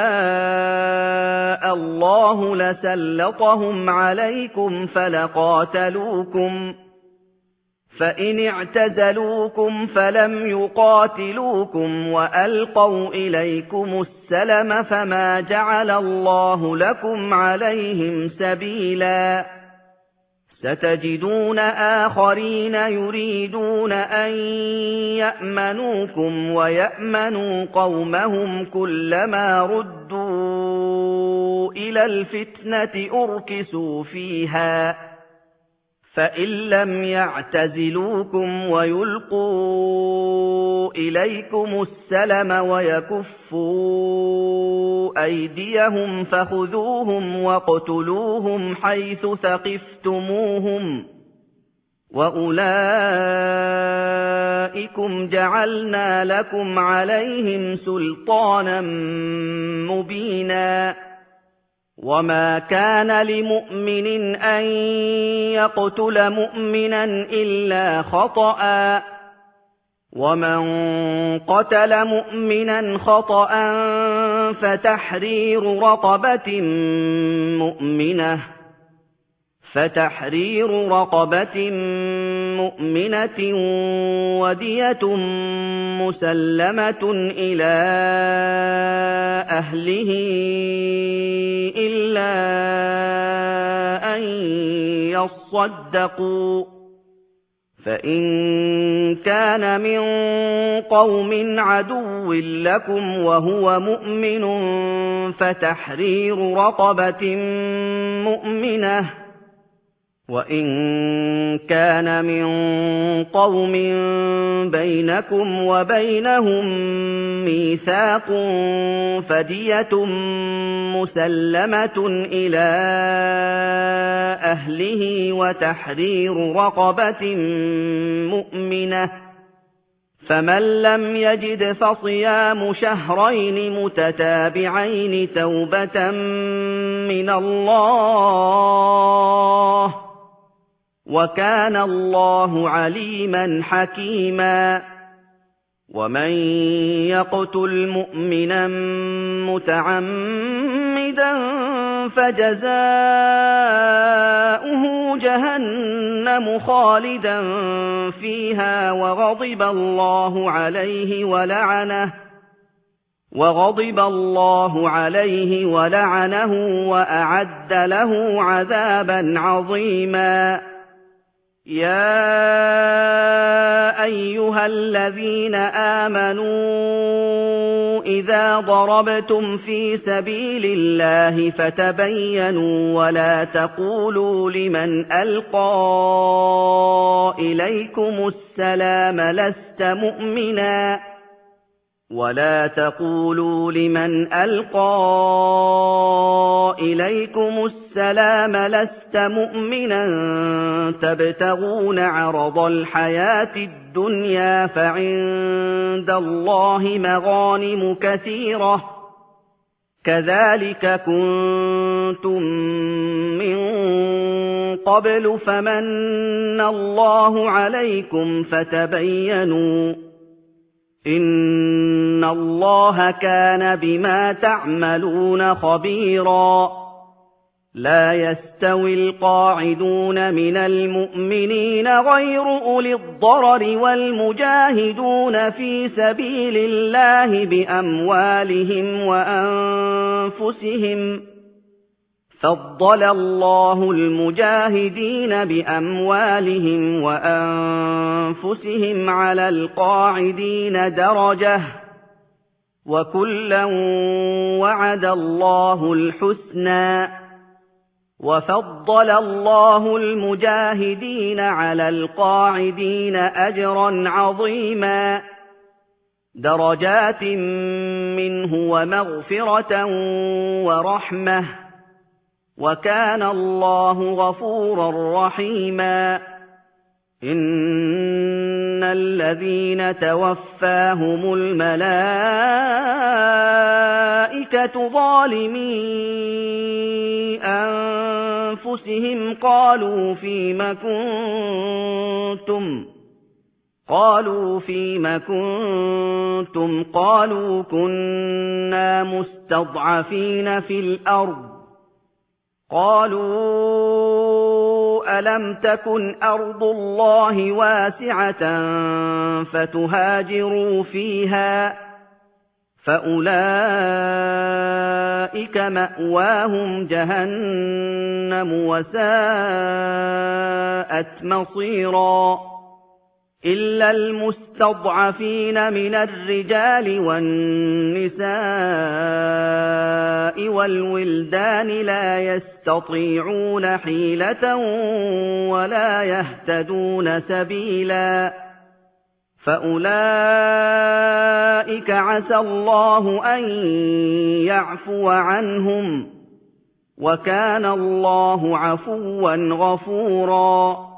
شَاءَ اللَّهُ لَسَلَّطَهُمْ عَلَيْكُمْ فَلَقَاتَلُوكُمْ ۚ فإن اعتزلوكم فلم يقاتلوكم وألقوا إليكم السلم فما جعل الله لكم عليهم سبيلا ستجدون آخرين يريدون أن يأمنوكم ويأمنوا قومهم كلما ردوا إلى الفتنة أركسوا فيها فإن لم يعتزلوكم ويلقوا إليكم السلم ويكفوا أيديهم فخذوهم واقتلوهم حيث ثقفتموهم وأولئكم جعلنا لكم عليهم سلطانا مبينا وما كان لمؤمن أن يقتل مؤمنا إلا خطأ ومن قتل مؤمنا خطأ فتحرير رقبة مؤمنة ودية مسلمة إلى أهله إلا أن يصدقوا فإن كان من قوم عدو لكم وهو مؤمن فتحرير رقبة مؤمنة وإن كان من قوم بينكم وبينهم ميثاق فدية مسلمة إلى أهله وتحرير رقبة مؤمنة فمن لم يجد فصيام شهرين متتابعين توبة من الله وكان الله عليما حكيما ومن يقتل مؤمنا متعمدا فجزاؤه جهنم خالدا فيها وغضب الله عليه ولعنه وأعد له عذابا عظيما يا أيها الذين آمنوا إذا ضربتم في سبيل الله فتبينوا ولا تقولوا لمن ألقى إليكم السلام لست مؤمنا تبتغون عرض الحياة الدنيا فعند الله مغانم كثيرة كذلك كنتم من قبل فمن الله عليكم فتبينوا إن الله كان بما تعملون خبيرا لا يستوي القاعدون من المؤمنين غير أولي الضرر والمجاهدون في سبيل الله بأموالهم وأنفسهم فضل الله المجاهدين بأموالهم وأنفسهم على القاعدين درجة وكلا وعد الله الحسنى وفضل الله المجاهدين على القاعدين أجرا عظيما درجات منه ومغفرة ورحمة وكان الله غفورا رحيما إن الذين توفاهم الملائكة ظالمي أنفسهم قالوا فيم كنتم قالوا كنا مستضعفين في الأرض قالوا أَلَمْ تَكُنْ أَرْضُ اللَّهِ وَاسِعَةً فَتُهَاجِرُوا فِيهَا فَأُولَٰئِكَ مَأْوَاهُمْ جَهَنَّمُ وَسَاءَتْ مَصِيرًا إِلَّا الْمُسْتَضْعَفِينَ مِنَ الرِّجَالِ وَالنِّسَاءِ وَالْوِلْدَانِ لَا يَسْتَطِيعُونَ حِيلَةً وَلَا يَهْتَدُونَ سَبِيلًا فَأُولَٰئِكَ عَسَى اللَّهُ أَن يَعْفُوَ عَنْهُمْ ۚ وَكَانَ اللَّهُ عَفُوًّا غَفُورًا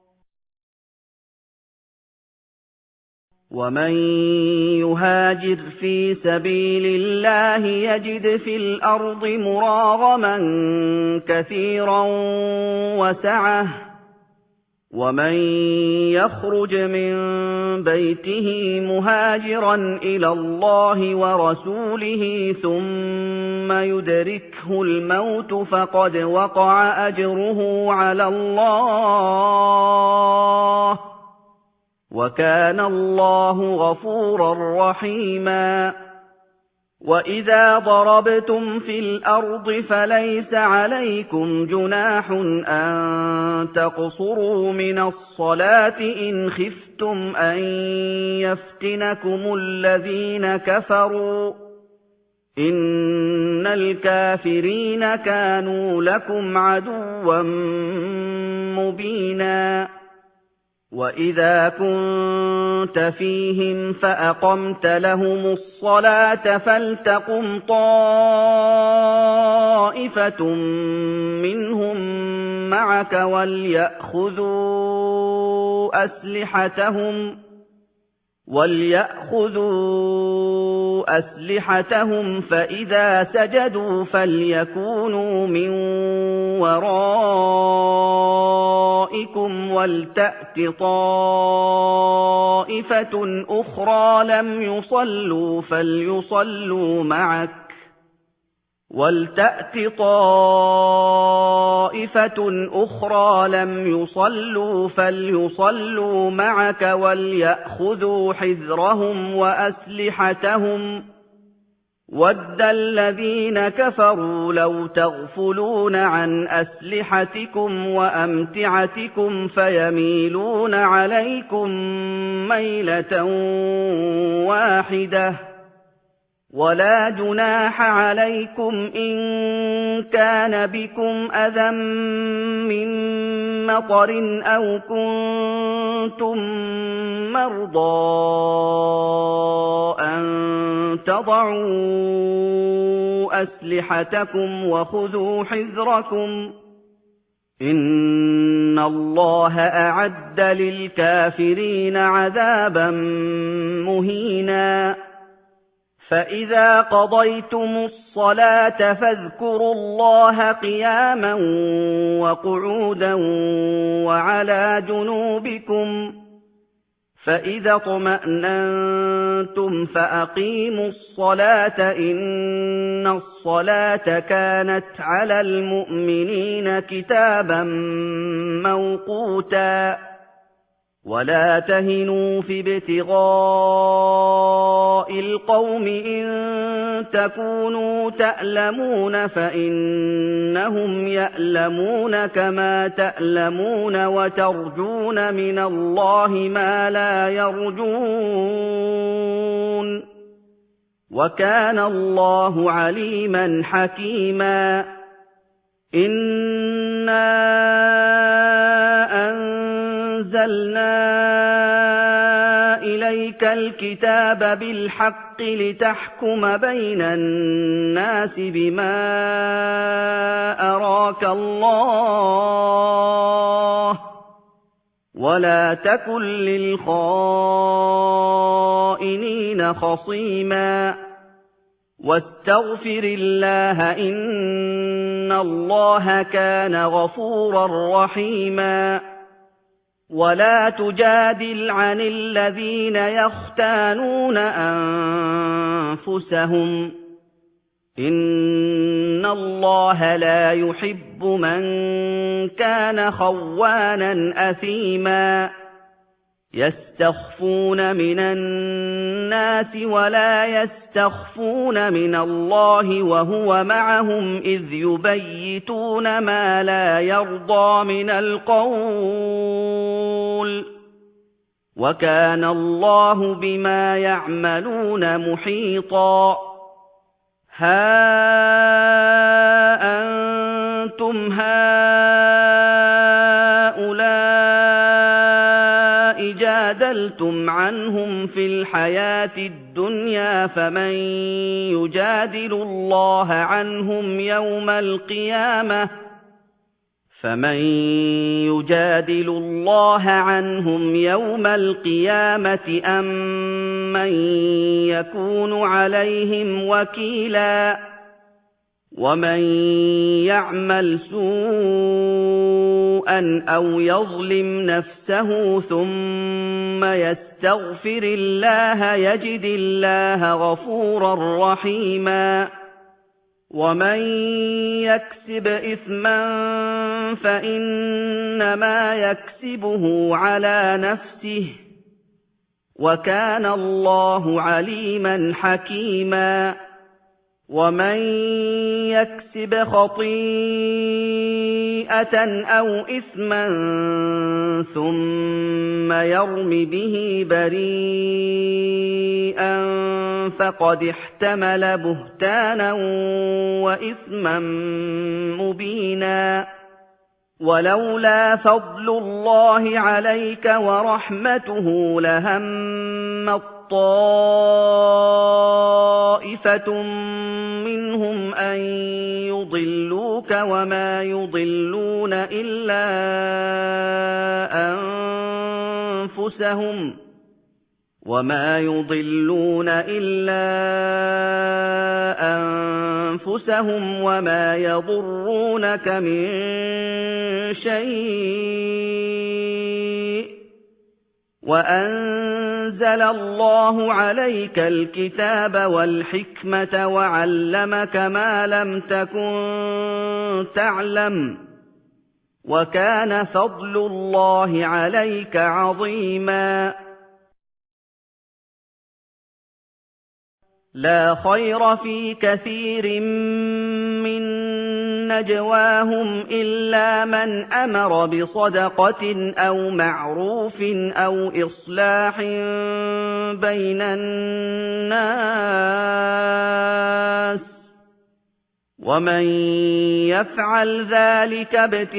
وَمَن يُهَاجِرْ فِي سَبِيلِ اللَّهِ يَجِدْ فِي الْأَرْضِ مُرَاغَمًا كَثِيرًا وَسَعَةً ۚ وَمَن يَخْرُجْ مِن بَيْتِهِ مُهَاجِرًا إِلَى اللَّهِ وَرَسُولِهِ ثُمَّ يُدْرِكْهُ الْمَوْتُ فَقَدْ وَقَعَ أَجْرُهُ عَلَى اللَّهِ ۗ وَكَانَ اللَّهُ غَفُورًا رَّحِيمًا وَإِذَا ضَرَبْتُمْ فِي الْأَرْضِ فَلَيْسَ عَلَيْكُمْ جُنَاحٌ أَن تَقْصُرُوا مِنَ الصَّلَاةِ إِنْ خِفْتُمْ أَن يَفْتِنَكُمُ الَّذِينَ كَفَرُوا ۚ إِنَّ الْكَافِرِينَ كَانُوا لَكُمْ عَدُوًّا مُّبِينًا وَإِذَا كُنتَ فِيهِمْ فَأَقَمْتَ لَهُمُ الصَّلَاةَ فَلْتَقُمْ طَائِفَةٌ مِّنْهُم مَّعَكَ وَلْيَأْخُذُوا أَسْلِحَتَهُمْ فَإِذَا سَجَدُوا فَلْيَكُونُوا مِن وَرَائِكُمْ وَلْتَأْتِ طَائِفَةٌ أُخْرَىٰ لَمْ يُصَلُّوا فَلْيُصَلُّوا مَعَكَ وَلْيَأْخُذُوا حِذْرَهُمْ وَأَسْلِحَتَهُمْ ۗ وَدَّ الَّذِينَ كَفَرُوا لَوْ تَغْفُلُونَ عَنْ أَسْلِحَتِكُمْ وَأَمْتِعَتِكُمْ فَيَمِيلُونَ عَلَيْكُم مَّيْلَةً وَاحِدَةً ۚ وَلَا جُنَاحَ عَلَيْكُمْ إِن كَانَ بِكُمْ أَذًى مِّن مَّطَرٍ أَوْ كُنتُم مَّرْضَىٰ أَن تَضَعُوا أَسْلِحَتَكُمْ وَخُذُوا حِذْرَكُمْ ۗ إِنَّ اللَّهَ أَعَدَّ لِلْكَافِرِينَ عَذَابًا مُّهِينًا فَإِذَا قَضَيْتُمُ الصَّلَاةَ فَاذْكُرُوا اللَّهَ قِيَامًا وَقُعُودًا وَعَلَىٰ جُنُوبِكُمْ ۚ فَإِذَا اطْمَأْنَنتُمْ فَأَقِيمُوا الصَّلَاةَ ۚ إِنَّ الصَّلَاةَ كَانَتْ عَلَى الْمُؤْمِنِينَ كِتَابًا مَّوْقُوتًا وَلَا تَهِنُوا فِي ابْتِغَاءِ الْقَوْمِ إِن تَكُونُوا تَأْلَمُونَ فَإِنَّهُمْ يَأْلَمُونَ كَمَا تَأْلَمُونَ وَتَرْجُونَ مِنَ اللَّهِ مَا لَا يَرْجُونَ ۗ وَكَانَ اللَّهُ عَلِيمًا حَكِيمًا إِنَّا أَنزَلْنَا إِلَيْكَ الْكِتَابَ بِالْحَقِّ لِتَحْكُمَ بَيْنَ النَّاسِ بِمَا أَرَاكَ اللَّهُ ۚ وَلَا تَكُن لِّلْخَائِنِينَ خَصِيمًا وَاسْتَغْفِرِ اللَّهَ ۖ إِنَّ اللَّهَ كَانَ غَفُورًا رَّحِيمًا وَلَا تُجَادِلْ عَنِ الَّذِينَ يَخْتَانُونَ أَنفُسَهُمْ ۚ إِنَّ اللَّهَ لَا يُحِبُّ من كان خوانا أثيما يستخفون من الناس ولا يستخفون من الله وهو معهم إذ يبيتون ما لا يرضى من القول وكان الله بما يعملون محيطا ها أنتم هؤلاء جادلتم عنهم في الحياة الدنيا فمن يجادل الله عنهم يوم القيامة أم من يكون عليهم وكيلا ومن يعمل سوءا أو يظلم نفسه ثم يستغفر الله يجد الله غفورا رحيما ومن يكسب إثما فإنما يكسبه على نفسه وكان الله عليما حكيما ومن يكسب خطيئة أو إثما ثم يرم به بريئا فقد احتمل بهتانا وإثما مبينا ولولا فضل الله عليك ورحمته لهم طائفة منهم أن يضلوك وما يضلون إلا أنفسهم وما يضرونك من شيء وأنزل الله عليك الكتاب والحكمة وعلمك ما لم تكن تعلم وكان فضل الله عليك عظيما لا خير في كثير من نجواهم إلا من أمر بصدقة أو معروف أو إصلاح بين الناس ومن يفعل ذلك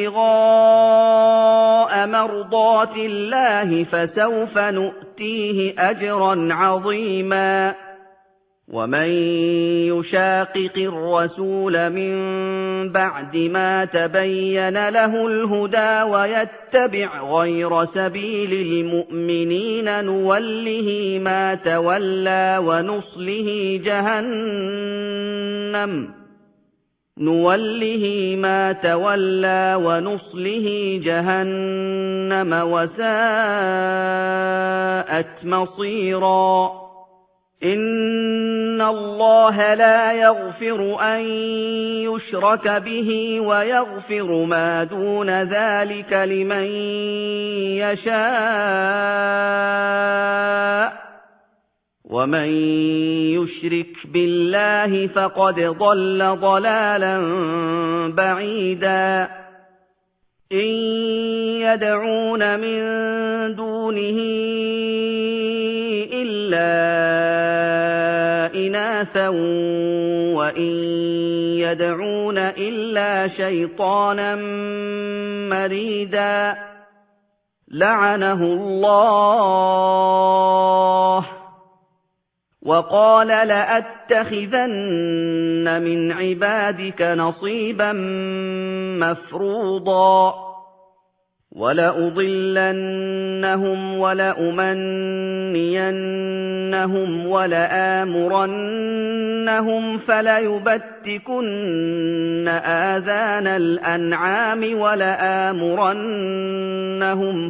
ابتغاء مرضات الله فسوف نؤتيه أجرا عظيما ومن يشاقق الرسول من بعد ما تبين له الهدى ويتبع غير سبيل المؤمنين نوله ما تولى ونصله جهنم وساءت مصيرا إن الله لا يغفر أن يشرك به ويغفر ما دون ذلك لمن يشاء ومن يشرك بالله فقد ضل ضلالا بعيدا إن يدعون من دونه إلا إناثا وإن يدعون إلا شيطانا مريدا لعنه الله وقال لأتخذن من عبادك نصيبا مفروضا ولأضلنهم ولأمنينهم ولآمرنهم فليبتكن آذان الأنعام ولآمرنهم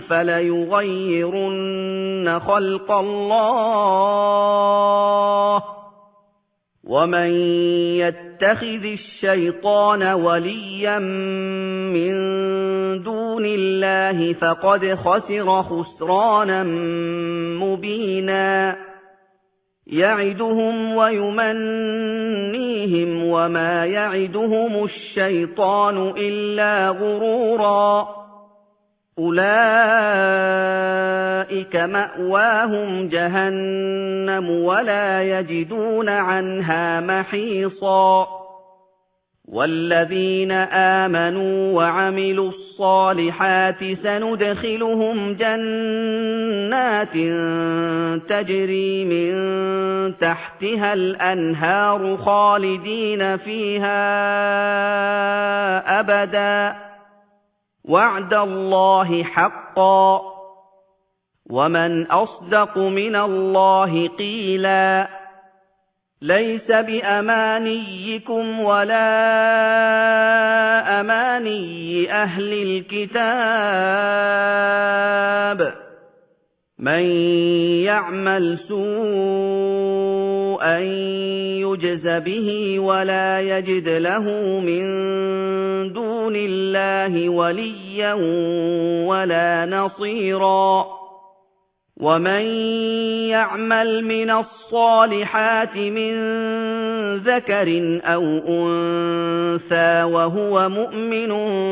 فليغيرن خلق الله وَمَن يَتَّخِذِ الشَّيْطَانَ وَلِيًّا مِّن دُونِ اللَّهِ فَقَدْ خَسِرَ خُسْرَانًا مُّبِينًا يَعِدُهُمْ وَيُمَنِّيهِمْ وَمَا يَعِدُهُمُ الشَّيْطَانُ إِلَّا غُرُورًا أُولَٰئِكَ مَأْوَاهُمْ جَهَنَّمُ وَلَا يَجِدُونَ عَنْهَا مَحِيصًا وَالَّذِينَ آمَنُوا وَعَمِلُوا الصَّالِحَاتِ سَنُدْخِلُهُمْ جَنَّاتٍ تَجْرِي مِن تَحْتِهَا الْأَنْهَارُ خَالِدِينَ فِيهَا أَبَدًا وَعْدَ اللَّهِ حَقًّا ۚ وَمَنْ أَصْدَقُ مِنَ اللَّهِ قِيلًا لَيْسَ بِأَمَانِيِّكُمْ وَلَا أَمَانِيِّ أَهْلِ الْكِتَابِ ۗ مَن يَعْمَلْ سُوءًا يُجْزَ بِهِ وَلَا يَجِدْ لَهُ مِن دُونِ اللَّهِ وَلِيًّا وَلَا نَصِيرًا وَمَن يَعْمَلْ مِنَ الصَّالِحَاتِ مِن ذَكَرٍ أَوْ أُنثَىٰ وَهُوَ مُؤْمِنٌ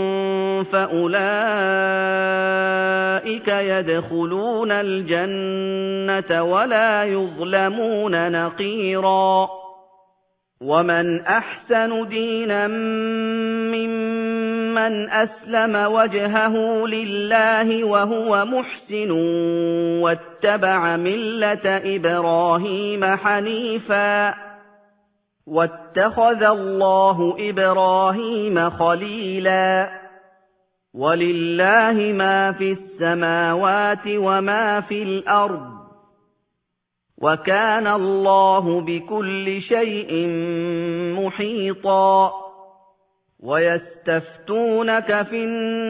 فَأُولَٰئِكَ يَدْخُلُونَ الْجَنَّةَ وَلَا يُظْلَمُونَ نَقِيرًا وَمَنْ أَحْسَنُ دِينًا مِّمَّنْ أَسْلَمَ وَجْهَهُ لِلَّهِ وَهُوَ مُحْسِنٌ وَاتَّبَعَ مِلَّةَ إِبْرَاهِيمَ حَنِيفًا ۗ وَاتَّخَذَ اللَّهُ إِبْرَاهِيمَ خَلِيلًا وَلِلَّهِ مَا فِي السَّمَاوَاتِ وَمَا فِي الْأَرْضِ ۚ وَكَانَ اللَّهُ بِكُلِّ شَيْءٍ مُّحِيطًا وَيَسْتَفْتُونَكَ فِي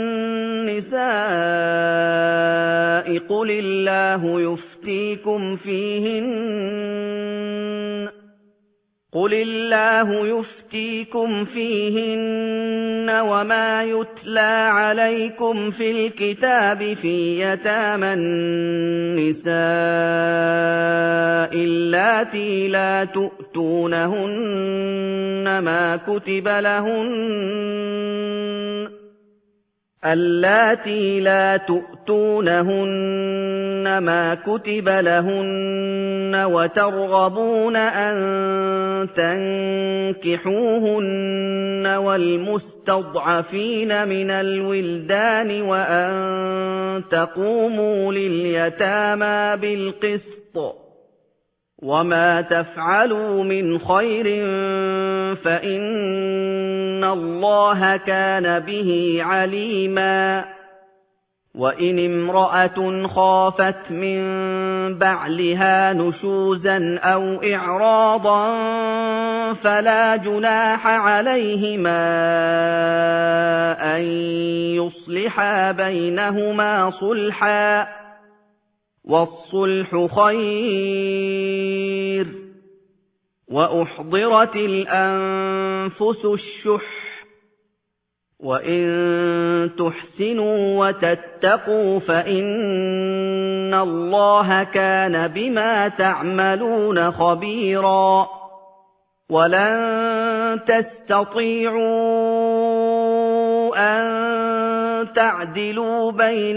النِّسَاءِ ۖ قُلِ اللَّهُ يُفْتِيكُمْ فِيهِنَّ وَمَا يُتْلَىٰ عَلَيْكُمْ فِي الْكِتَابِ فِي يَتَامَى النِّسَاءِ اللَّاتِي لَا تُؤْتُونَهُنَّ مَا كُتِبَ لَهُنَّ وَتَرْغَبُونَ أَن تَنكِحُوهُنَّ وَالْمُسْتَضْعَفِينَ مِنَ الْوِلْدَانِ وَأَن تَقُومُوا لِلْيَتَامَىٰ بِالْقِسْطِ ۚ وَمَا تَفْعَلُوا مِنْ خَيْرٍ فَإِنَّ اللَّهَ كَانَ بِهِ عَلِيمًا وَإِنِ امْرَأَةٌ خَافَتْ مِن بَعْلِهَا نُشُوزًا أَوْ إِعْرَاضًا فَلَا جُنَاحَ عَلَيْهِمَا أَن يُصْلِحَا بَيْنَهُمَا صُلْحًا ۚ وَالصُّلْحُ خَيْرٌ ۗ وَأُحْضِرَتِ الْأَنفُسُ الشُّحَّ ۚ وَإِن تُحْسِنُوا وَتَتَّقُوا فَإِنَّ اللَّهَ كَانَ بِمَا تَعْمَلُونَ خَبِيرًا وَلَن تَسْتَطِيعُوا أَن تَعْدِلُوا بَيْنَ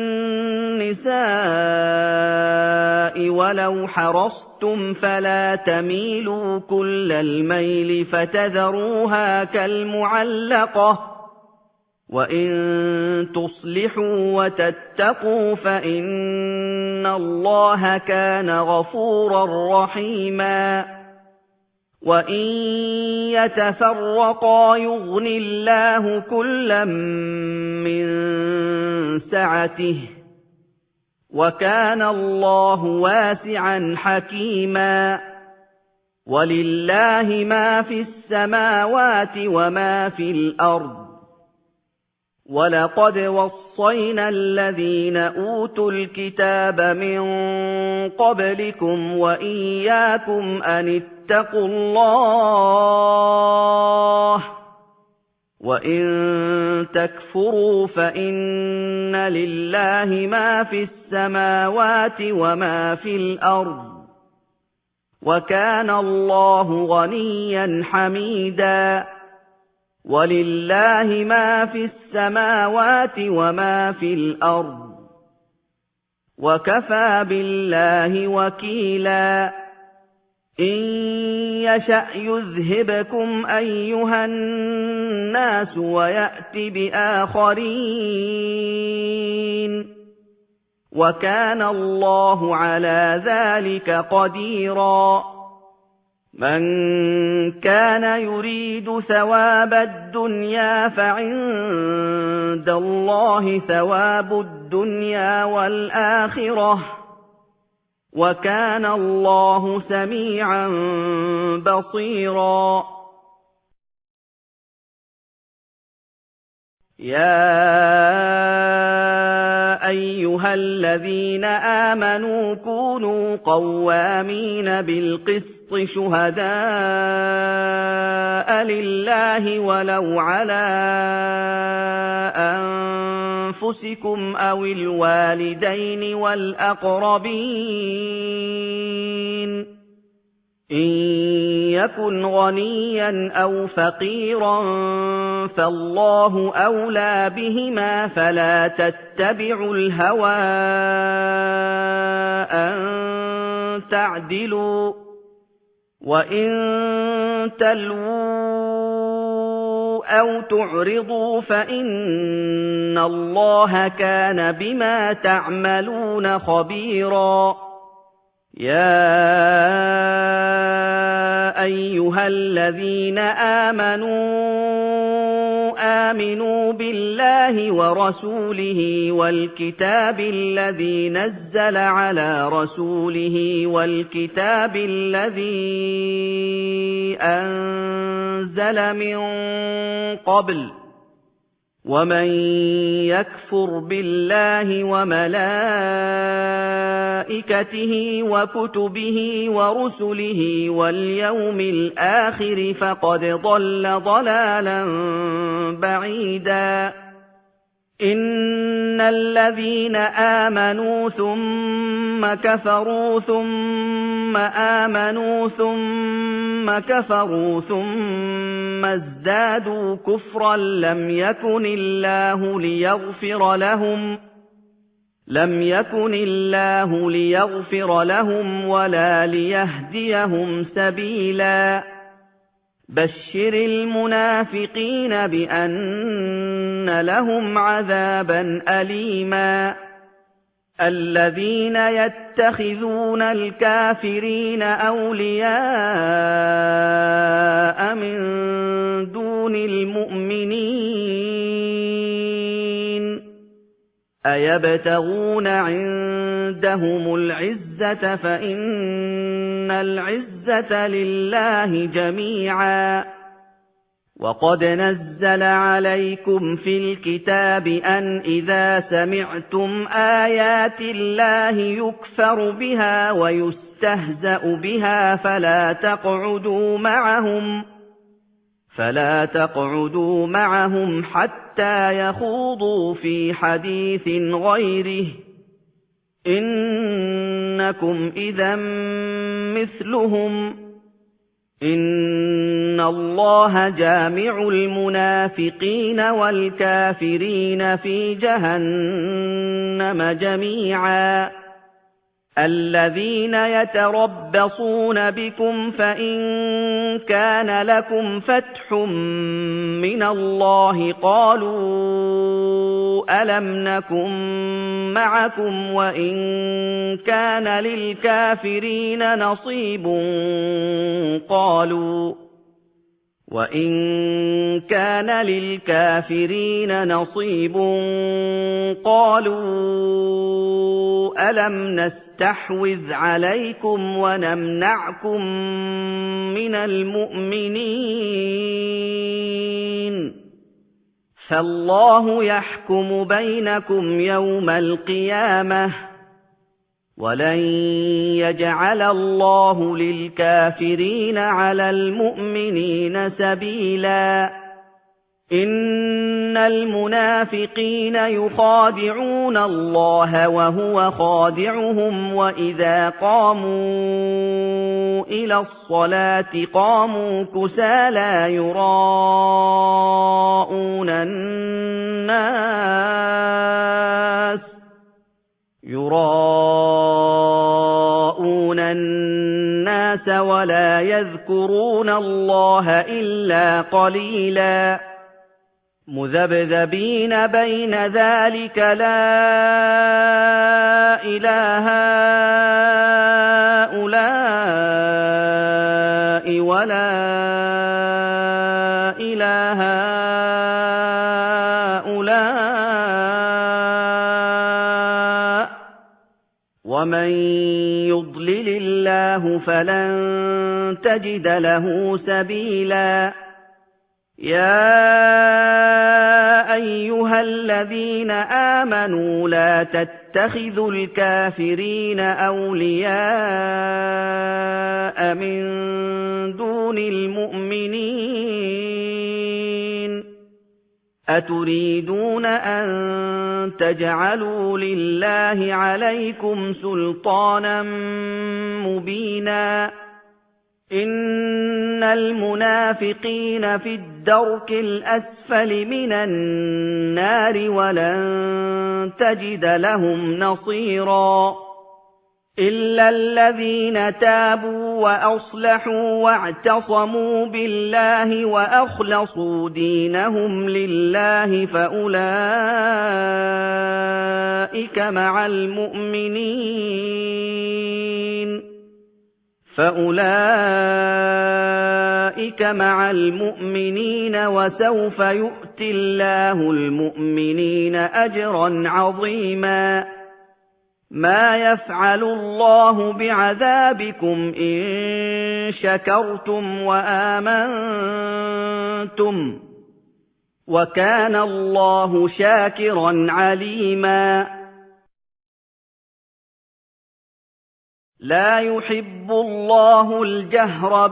النِّسَاءِ وَلَوْ حَرَصْتُمْ فَلَا تَمِيلُوا كُلَّ الْمَيْلِ فَتَذَرُوهَا كَالْمُعَلَّقَةِ ۚ وَإِن تُصْلِحُوا وَتَتَّقُوا فَإِنَّ اللَّهَ كَانَ غَفُورًا رَّحِيمًا وَإِن يَتَفَرَّقَا يُغْنِ اللَّهُ كُلًّا مِّن سَعَتِهِ ۚ وَكَانَ اللَّهُ وَاسِعًا حَكِيمًا وَلِلَّهِ مَا فِي السَّمَاوَاتِ وَمَا فِي الْأَرْضِ ۚ وَلَقَدْ وَصَّيْنَا الَّذِينَ أُوتُوا الْكِتَابَ مِن قَبْلِكُمْ وَإِيَّاكُمْ أَنِ اتَّقُوا اللَّهَ ۚ وَإِن تَكْفُرُوا فَإِنَّ لِلَّهِ مَا فِي السَّمَاوَاتِ وَمَا فِي الْأَرْضِ ۚ وَكَانَ اللَّهُ غَنِيًّا حَمِيدًا. وَلِلَّهِ مَا فِي السَّمَاوَاتِ وَمَا فِي الْأَرْضِ ۚ وَكَفَىٰ بِاللَّهِ وَكِيلًا. إِن يَشَأْ يُذْهِبْكُمْ أَيُّهَا النَّاسُ وَيَأْتِ بِآخَرِينَ ۚ وَكَانَ اللَّهُ عَلَىٰ ذَٰلِكَ قَدِيرًا. مَن كَانَ يُرِيدُ ثَوَابَ الدُّنْيَا فَعِندَ اللَّهِ ثَوَابُ الدُّنْيَا وَالْآخِرَةِ ۚ وَكَانَ اللَّهُ سَمِيعًا بَصِيرًا. يَا أَيُّهَا الَّذِينَ آمَنُوا كُونُوا قَوَّامِينَ بِالْقِسْطِ شُهَدَاءَ لِلَّهِ وَلَوْ عَلَىٰ أَنفُسِكُمْ أَوِ الْوَالِدَيْنِ وَالْأَقْرَبِينَ إِن يَكُنْ غَنِيًّا أَوْ فَقِيرًا فَاللَّهُ أَوْلَىٰ بِهِمَا فَلَا تَتَّبِعُوا الْهَوَىٰ أَن تَعْدِلُوا ۚ وَإِن تَلْوُوا أَوْ تُعْرِضُوا فَإِنَّ اللَّهَ كَانَ بِمَا تَعْمَلُونَ خَبِيرًا. يَا أَيُّهَا الَّذِينَ آمِنُوا بِاللَّهِ وَرَسُولِهِ وَالْكِتَابِ الَّذِي نَزَّلَ عَلَىٰ رَسُولِهِ وَالْكِتَابِ الَّذِي أَنزَلَ مِن قَبْلُ ۚ وَمَن يَكْفُرْ بِاللَّهِ وَمَلَائِكَتِهِ وَكُتُبِهِ وَرُسُلِهِ وَالْيَوْمِ الْآخِرِ فَقَدْ ضَلَّ ضَلَالًا بَعِيدًا. إِنَّ الَّذِينَ آمَنُوا ثُمَّ كَفَرُوا ثُمَّ آمَنُوا ثُمَّ كَفَرُوا ثُمَّ ازْدَادُوا كُفْرًا لَّمْ يَكُنِ اللَّهُ لِيَغْفِرَ لَهُمْ وَلَا لِيَهْدِيَهُمْ سَبِيلًا. بَشِّرِ الْمُنَافِقِينَ بِأَنَّ لَهُمْ عَذَابًا أَلِيمًا. الَّذِينَ يَتَّخِذُونَ الْكَافِرِينَ أَوْلِيَاءَ مِن دُونِ الْمُؤْمِنِينَ أَيَبْتَغُونَ عِندَهُمُ الْعِزَّةَ فَإِنَّ الْعِزَّةَ لِلَّهِ جَمِيعًا. وَقَدْ نَزَّلَ عَلَيْكُمْ فِي الْكِتَابِ أَنْ إِذَا سَمِعْتُمْ آيَاتِ اللَّهِ يُكْفَرُ بِهَا وَيُسْتَهْزَأُ بِهَا فَلَا تَقْعُدُوا مَعَهُمْ حَتَّىٰ يَخُوضُوا فِي حَدِيثٍ غَيْرِهِ ۚ إِنَّكُمْ إِذًا مِّثْلُهُمْ ۗ إِنَّ اللَّهَ جَامِعُ الْمُنَافِقِينَ وَالْكَافِرِينَ فِي جَهَنَّمَ جَمِيعًا. الَّذِينَ يَتَرَبَّصُونَ بِكُمْ فَإِن كَانَ لَكُمْ فَتْحٌ مِّنَ اللَّهِ قَالُوا أَلَمْ نَكُن مَّعَكُمْ وَإِن كَانَ لِلْكَافِرِينَ نَصِيبٌ قَالُوا أَلَمْ نَسْتَحْوِذْ عَلَيْكُمْ وَنَمْنَعْكُم مِّنَ الْمُؤْمِنِينَ فالله يحكم بينكم يوم القيامة ولن يجعل الله للكافرين على المؤمنين سبيلا إن المنافقين يخادعون الله وهو خادعهم وإذا قاموا إلى الصلاة قاموا كسالى يراءون الناس ولا يذكرون الله إلا قليلا مذبذبين بين ذلك لا إله هؤلاء ولا إله هؤلاء ومن يضلل الله فلن تجد له سبيلا يا أيها الذين آمنوا لا تتخذوا الكافرين أولياء من دون المؤمنين أتريدون أن تجعلوا لله عليكم سلطانا مبينا إن المنافقين في الدرك الأسفل من النار ولن تجد لهم نصيرا إلا الذين تابوا وأصلحوا واعتصموا بالله وأخلصوا دينهم لله فأولئك مع المؤمنين وسوف يؤتي الله المؤمنين أجرا عظيما ما يفعل الله بعذابكم إن شكرتم وآمنتم وكان الله شاكرا عليما لا يحب الله الجهر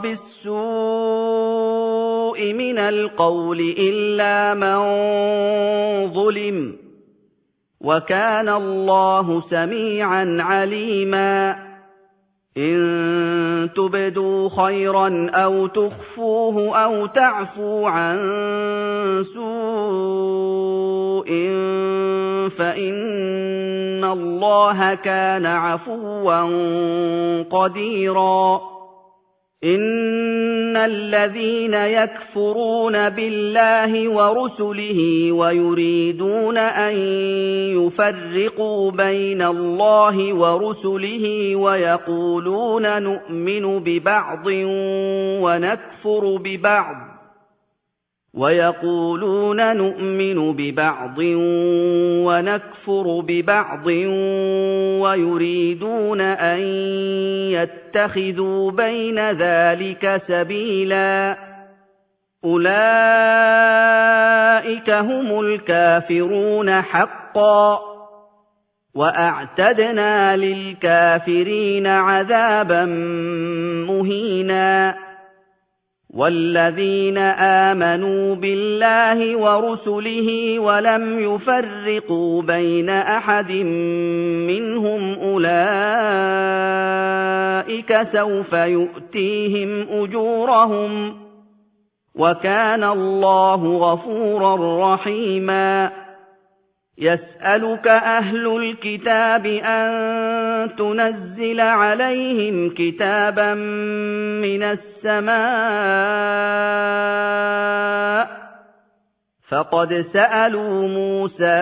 بالسوء من القول إلا من ظلم وكان الله سميعا عليما إن تبدوا خيرا أو تخفوه أو تعفوا عن سوء فإن الله كان عفوا قديرا إن الذين يكفرون بالله ورسله ويريدون أن يفرقوا بين الله ورسله ويقولون نؤمن ببعض ونكفر ببعض ويريدون أن يتخذوا بين ذلك سبيلا أولئك هم الكافرون حقا وأعتدنا للكافرين عذابا مهينا والذين آمنوا بالله ورسله ولم يفرقوا بين أحد منهم أولئك سوف يؤتيهم أجورهم وكان الله غفورا رحيما يسألك أهل الكتاب أن تنزل عليهم كتابا من السماء فقد سألوا موسى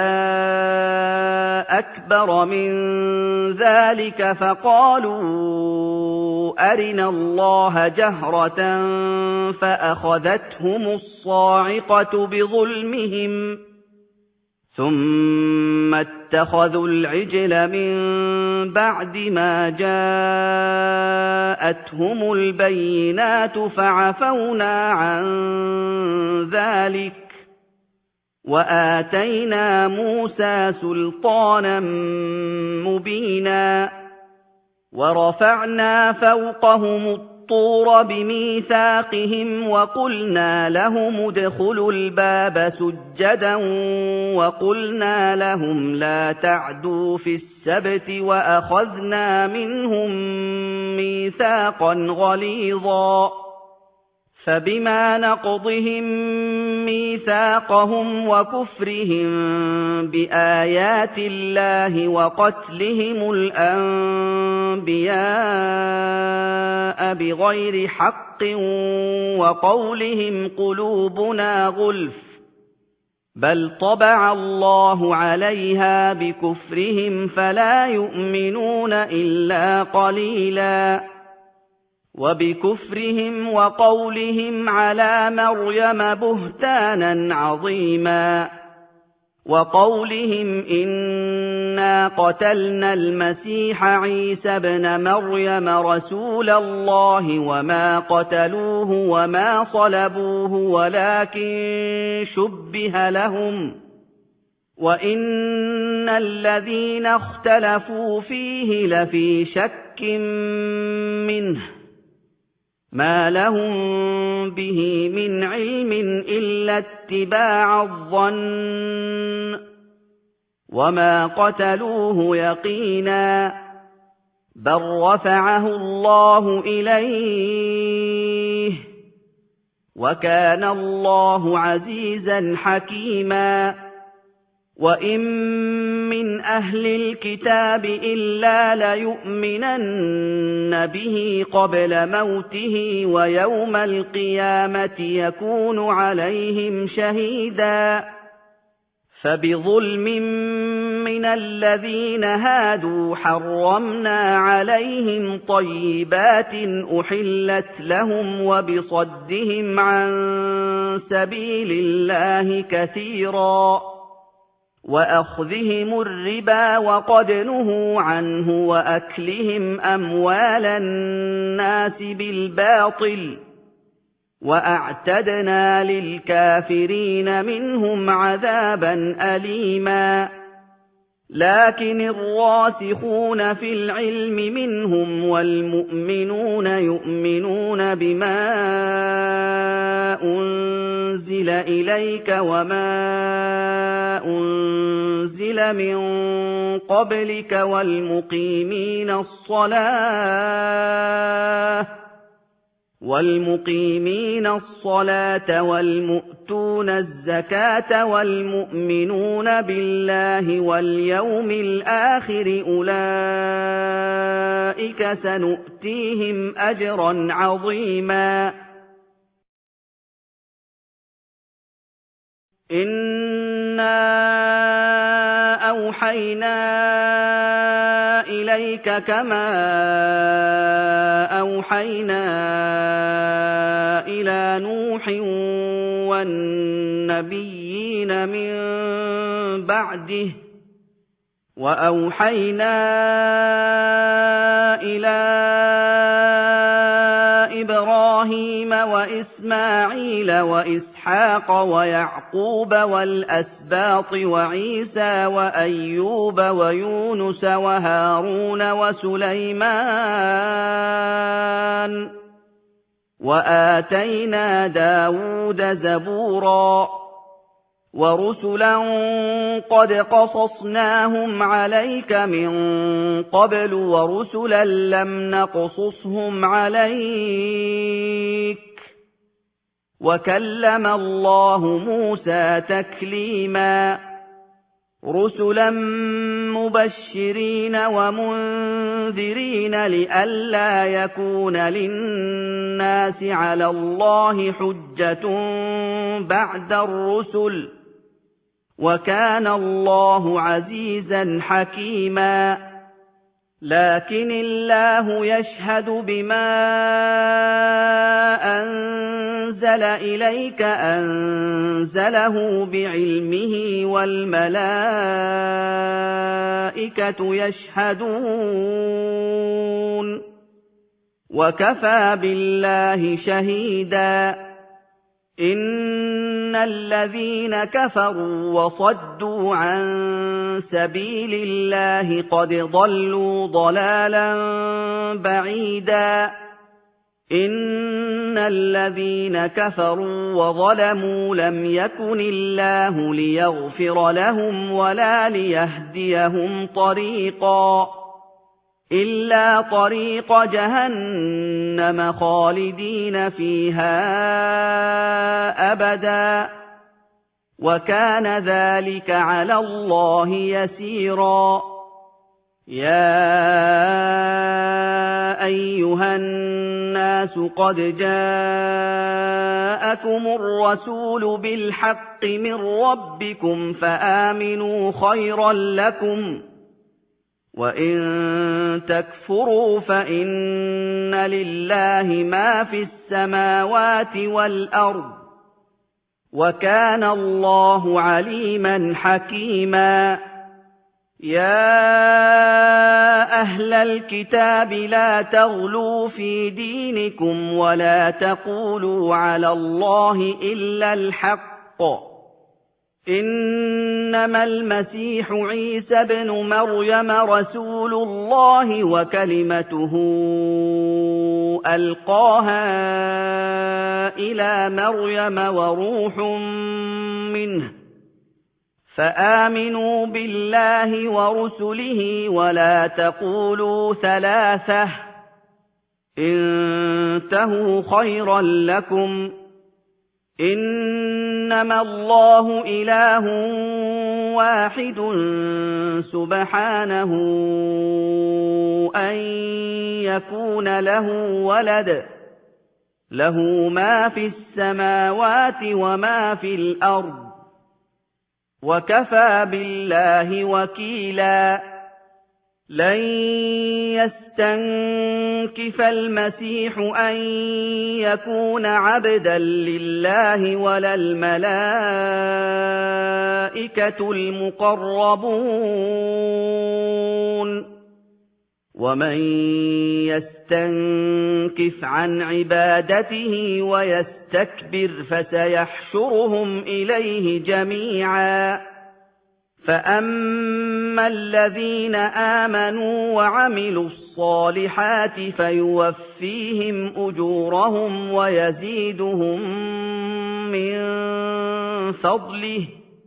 أكبر من ذلك فقالوا أرنا الله جهرة فأخذتهم الصاعقة بظلمهم ثم اتخذوا العجل من بعد ما جاءتهم البينات فعفونا عن ذلك وَآتَيْنَا مُوسَىٰ سُلْطَانًا مُّبِينًا وَرَفَعْنَا فَوْقَهُمُ الطُّورَ بِمِيثَاقِهِمْ وَقُلْنَا لَهُمُ ادْخُلُوا الْبَابَ سُجَّدًا وَقُلْنَا لَهُمْ لَا تَعْدُوا فِي السَّبْتِ وَأَخَذْنَا مِنْهُم مِّيثَاقًا غَلِيظًا فَبِمَا نَقْضِهِم مِّيثَاقَهُمْ وَكُفْرِهِم بِآيَاتِ اللَّهِ وَقَتْلِهِمُ الْأَنبِيَاءَ بِغَيْرِ حَقٍّ وَقَوْلِهِمْ قُلُوبُنَا غُلْفٌ بَلْ طَبَعَ اللَّهُ عَلَيْهَا بِكُفْرِهِمْ فَلَا يُؤْمِنُونَ إِلَّا قَلِيلًا وَبِكُفْرِهِمْ وَقَوْلِهِمْ عَلَىٰ مَرْيَمَ بُهْتَانًا عَظِيمًا وَقَوْلِهِمْ إِنَّا قَتَلْنَا الْمَسِيحَ عِيسَى ابْنَ مَرْيَمَ رَسُولَ اللَّهِ وَمَا قَتَلُوهُ وَمَا صَلَبُوهُ وَلَٰكِن شُبِّهَ لَهُمْ وَإِنَّ الَّذِينَ اخْتَلَفُوا فِيهِ لَفِي شَكٍّ مِّنْهُ مَا لَهُم بِهِ مِنْ عِلْمٍ إِلَّا اتِّبَاعَ الظَّنِّ وَمَا قَتَلُوهُ يَقِينًا بَل رَّفَعَهُ اللَّهُ إِلَيْهِ وَكَانَ اللَّهُ عَزِيزًا حَكِيمًا وَإِن مِّنْ أَهْلِ الْكِتَابِ إِلَّا لَيُؤْمِنَنَّ بِهِ قَبْلَ مَوْتِهِ وَيَوْمَ الْقِيَامَةِ يَكُونُ عَلَيْهِمْ شَهِيدًا فَبِظُلْمٍ مِّنَ الَّذِينَ هَادُوا حَرَّمْنَا عَلَيْهِمْ طَيِّبَاتٍ أُحِلَّتْ لَهُمْ وَبِصَدِّهِمْ عَن سَبِيلِ اللَّهِ كَثِيرًا وَأَخْذِهِمُ الرِّبَا وَقَدْ نُهُوا عَنْهُ وَأَكْلِهِمْ أَمْوَالَ النَّاسِ بِالْبَاطِلِ وَأَعْتَدْنَا لِلْكَافِرِينَ مِنْهُمْ عَذَابًا أَلِيمًا لَكِنِ الرَّاسِخُونَ فِي الْعِلْمِ مِنْهُمْ وَالْمُؤْمِنُونَ يُؤْمِنُونَ بِمَا أُنزِلَ إِلَيْكَ وَمَا أُنزِلَ مِن قَبْلِكَ وَالْمُقِيمِينَ الصَّلَاةَ وَالْمُؤْتُونَ الزَّكَاةَ وَالْمُؤْمِنُونَ بِاللَّهِ وَالْيَوْمِ الْآخِرِ أُولَٰئِكَ سَنُؤْتِيهِمْ أَجْرًا عَظِيمًا إِنَّا أَوْحَيْنَا إِلَيْكَ كَمَا أَوْحَيْنَا إِلَىٰ نُوحٍ وَالنَّبِيِّينَ مِن بَعْدِهِ وَأَوْحَيْنَا إِلَىٰ إِبْرَاهِيمَ وَإِسْمَاعِيلَ وَإِسْحَاقَ وَيَعْقُوبَ وَالْأَسْبَاطِ وَعِيسَىٰ وَأَيُّوبَ وَيُونُسَ وَهَارُونَ وَسُلَيْمَانَ وَآتَيْنَا دَاوُودَ زَبُورًا وَرُسُلًا قَدْ قَصَصْنَاهُمْ عَلَيْكَ مِن قَبْلُ وَرُسُلًا لَّمْ نَقْصُصْهُمْ عَلَيْكَ وَكَلَّمَ اللَّهُ مُوسَىٰ تَكْلِيمًا رُسُلًا مُّبَشِّرِينَ وَمُنذِرِينَ لِئَلَّا يَكُونَ لِلنَّاسِ عَلَى اللَّهِ حُجَّةٌ بَعْدَ الرُّسُلِ وَكَانَ اللَّهُ عَزِيزًا حَكِيمًا لَكِنِ اللَّهُ يَشْهَدُ بِمَا أَنزَلَ إِلَيْكَ أَنزَلَهُ بِعِلْمِهِ وَالْمَلَائِكَةُ يَشْهَدُونَ وَكَفَىٰ بِاللَّهِ شَهِيدًا إِنَّ الذين كفروا وصدوا عن سبيل الله قد ضلوا ضلالا بعيدا إن الذين كفروا وظلموا لم يكن الله ليغفر لهم ولا ليهديهم طريقا إلا طريق جهنم خالدين فيها أبدا وكان ذلك على الله يسيرا يا أيها الناس قد جاءكم الرسول بالحق من ربكم فآمنوا خيرا لكم وإن تكفروا فإن لله ما في السماوات والأرض وكان الله عليما حكيما يا أهل الكتاب لا تغلوا في دينكم ولا تقولوا على الله إلا الحق إنما المسيح عيسى ابن مريم رسول الله وكلمته ألقاها إلى مريم وروح منه فآمنوا بالله ورسله ولا تقولوا ثلاثة انتهوا خيرا لكم إنما الله إله واحد سبحانه أن يكون له ولد له ما في السماوات وما في الأرض وكفى بالله وكيلا لن يستنكف المسيح أن يكون عبدا لله ولا الملائكة المقربون ومن يستنكف عن عبادته ويستكبر فسيحشرهم إليه جميعا فأما الذين آمنوا وعملوا الصالحات فيوفيهم أجورهم ويزيدهم من فضله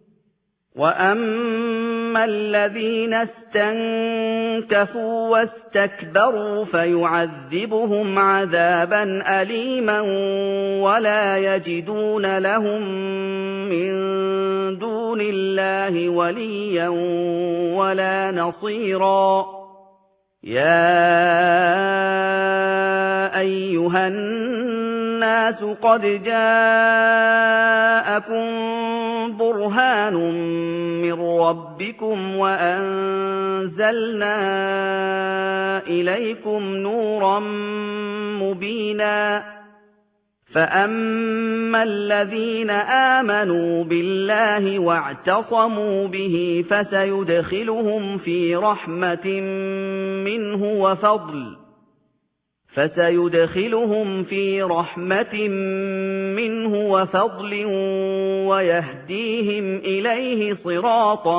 وأما الذين استنكفوا واستكبروا فيعذبهم عذابا أليما ولا يجدون لهم من دون الله وليا ولا نصيرا يا أيها الناس قد جاءكم برهان من ربكم وأنزلنا إليكم نورا مبينا فأما الذين آمنوا بالله واعتصموا به فسيدخلهم في رحمة منه وفضل ويهديهم إليه صراطا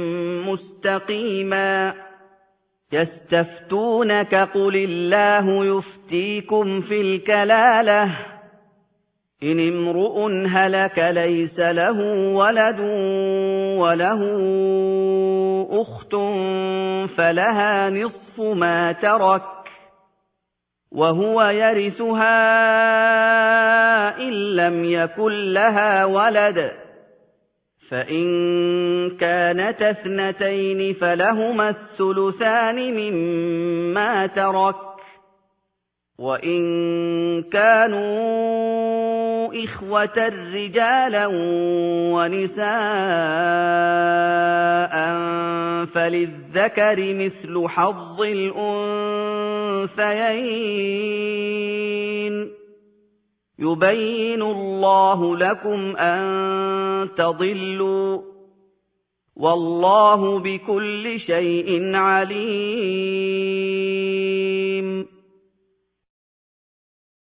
مستقيما يستفتونك قل الله يفتيكم في الكلالة إن امرؤ هلك ليس له ولد وله أخت فلها نصف ما ترك وهو يرثها إن لم يكن لها ولد فإن كانت اثنتين فلهما الثلثان مما ترك وإن كانوا إخوة رجالا ونساء فللذكر مثل حظ الأنثيين يبين الله لكم أن تضلوا والله بكل شيء عليم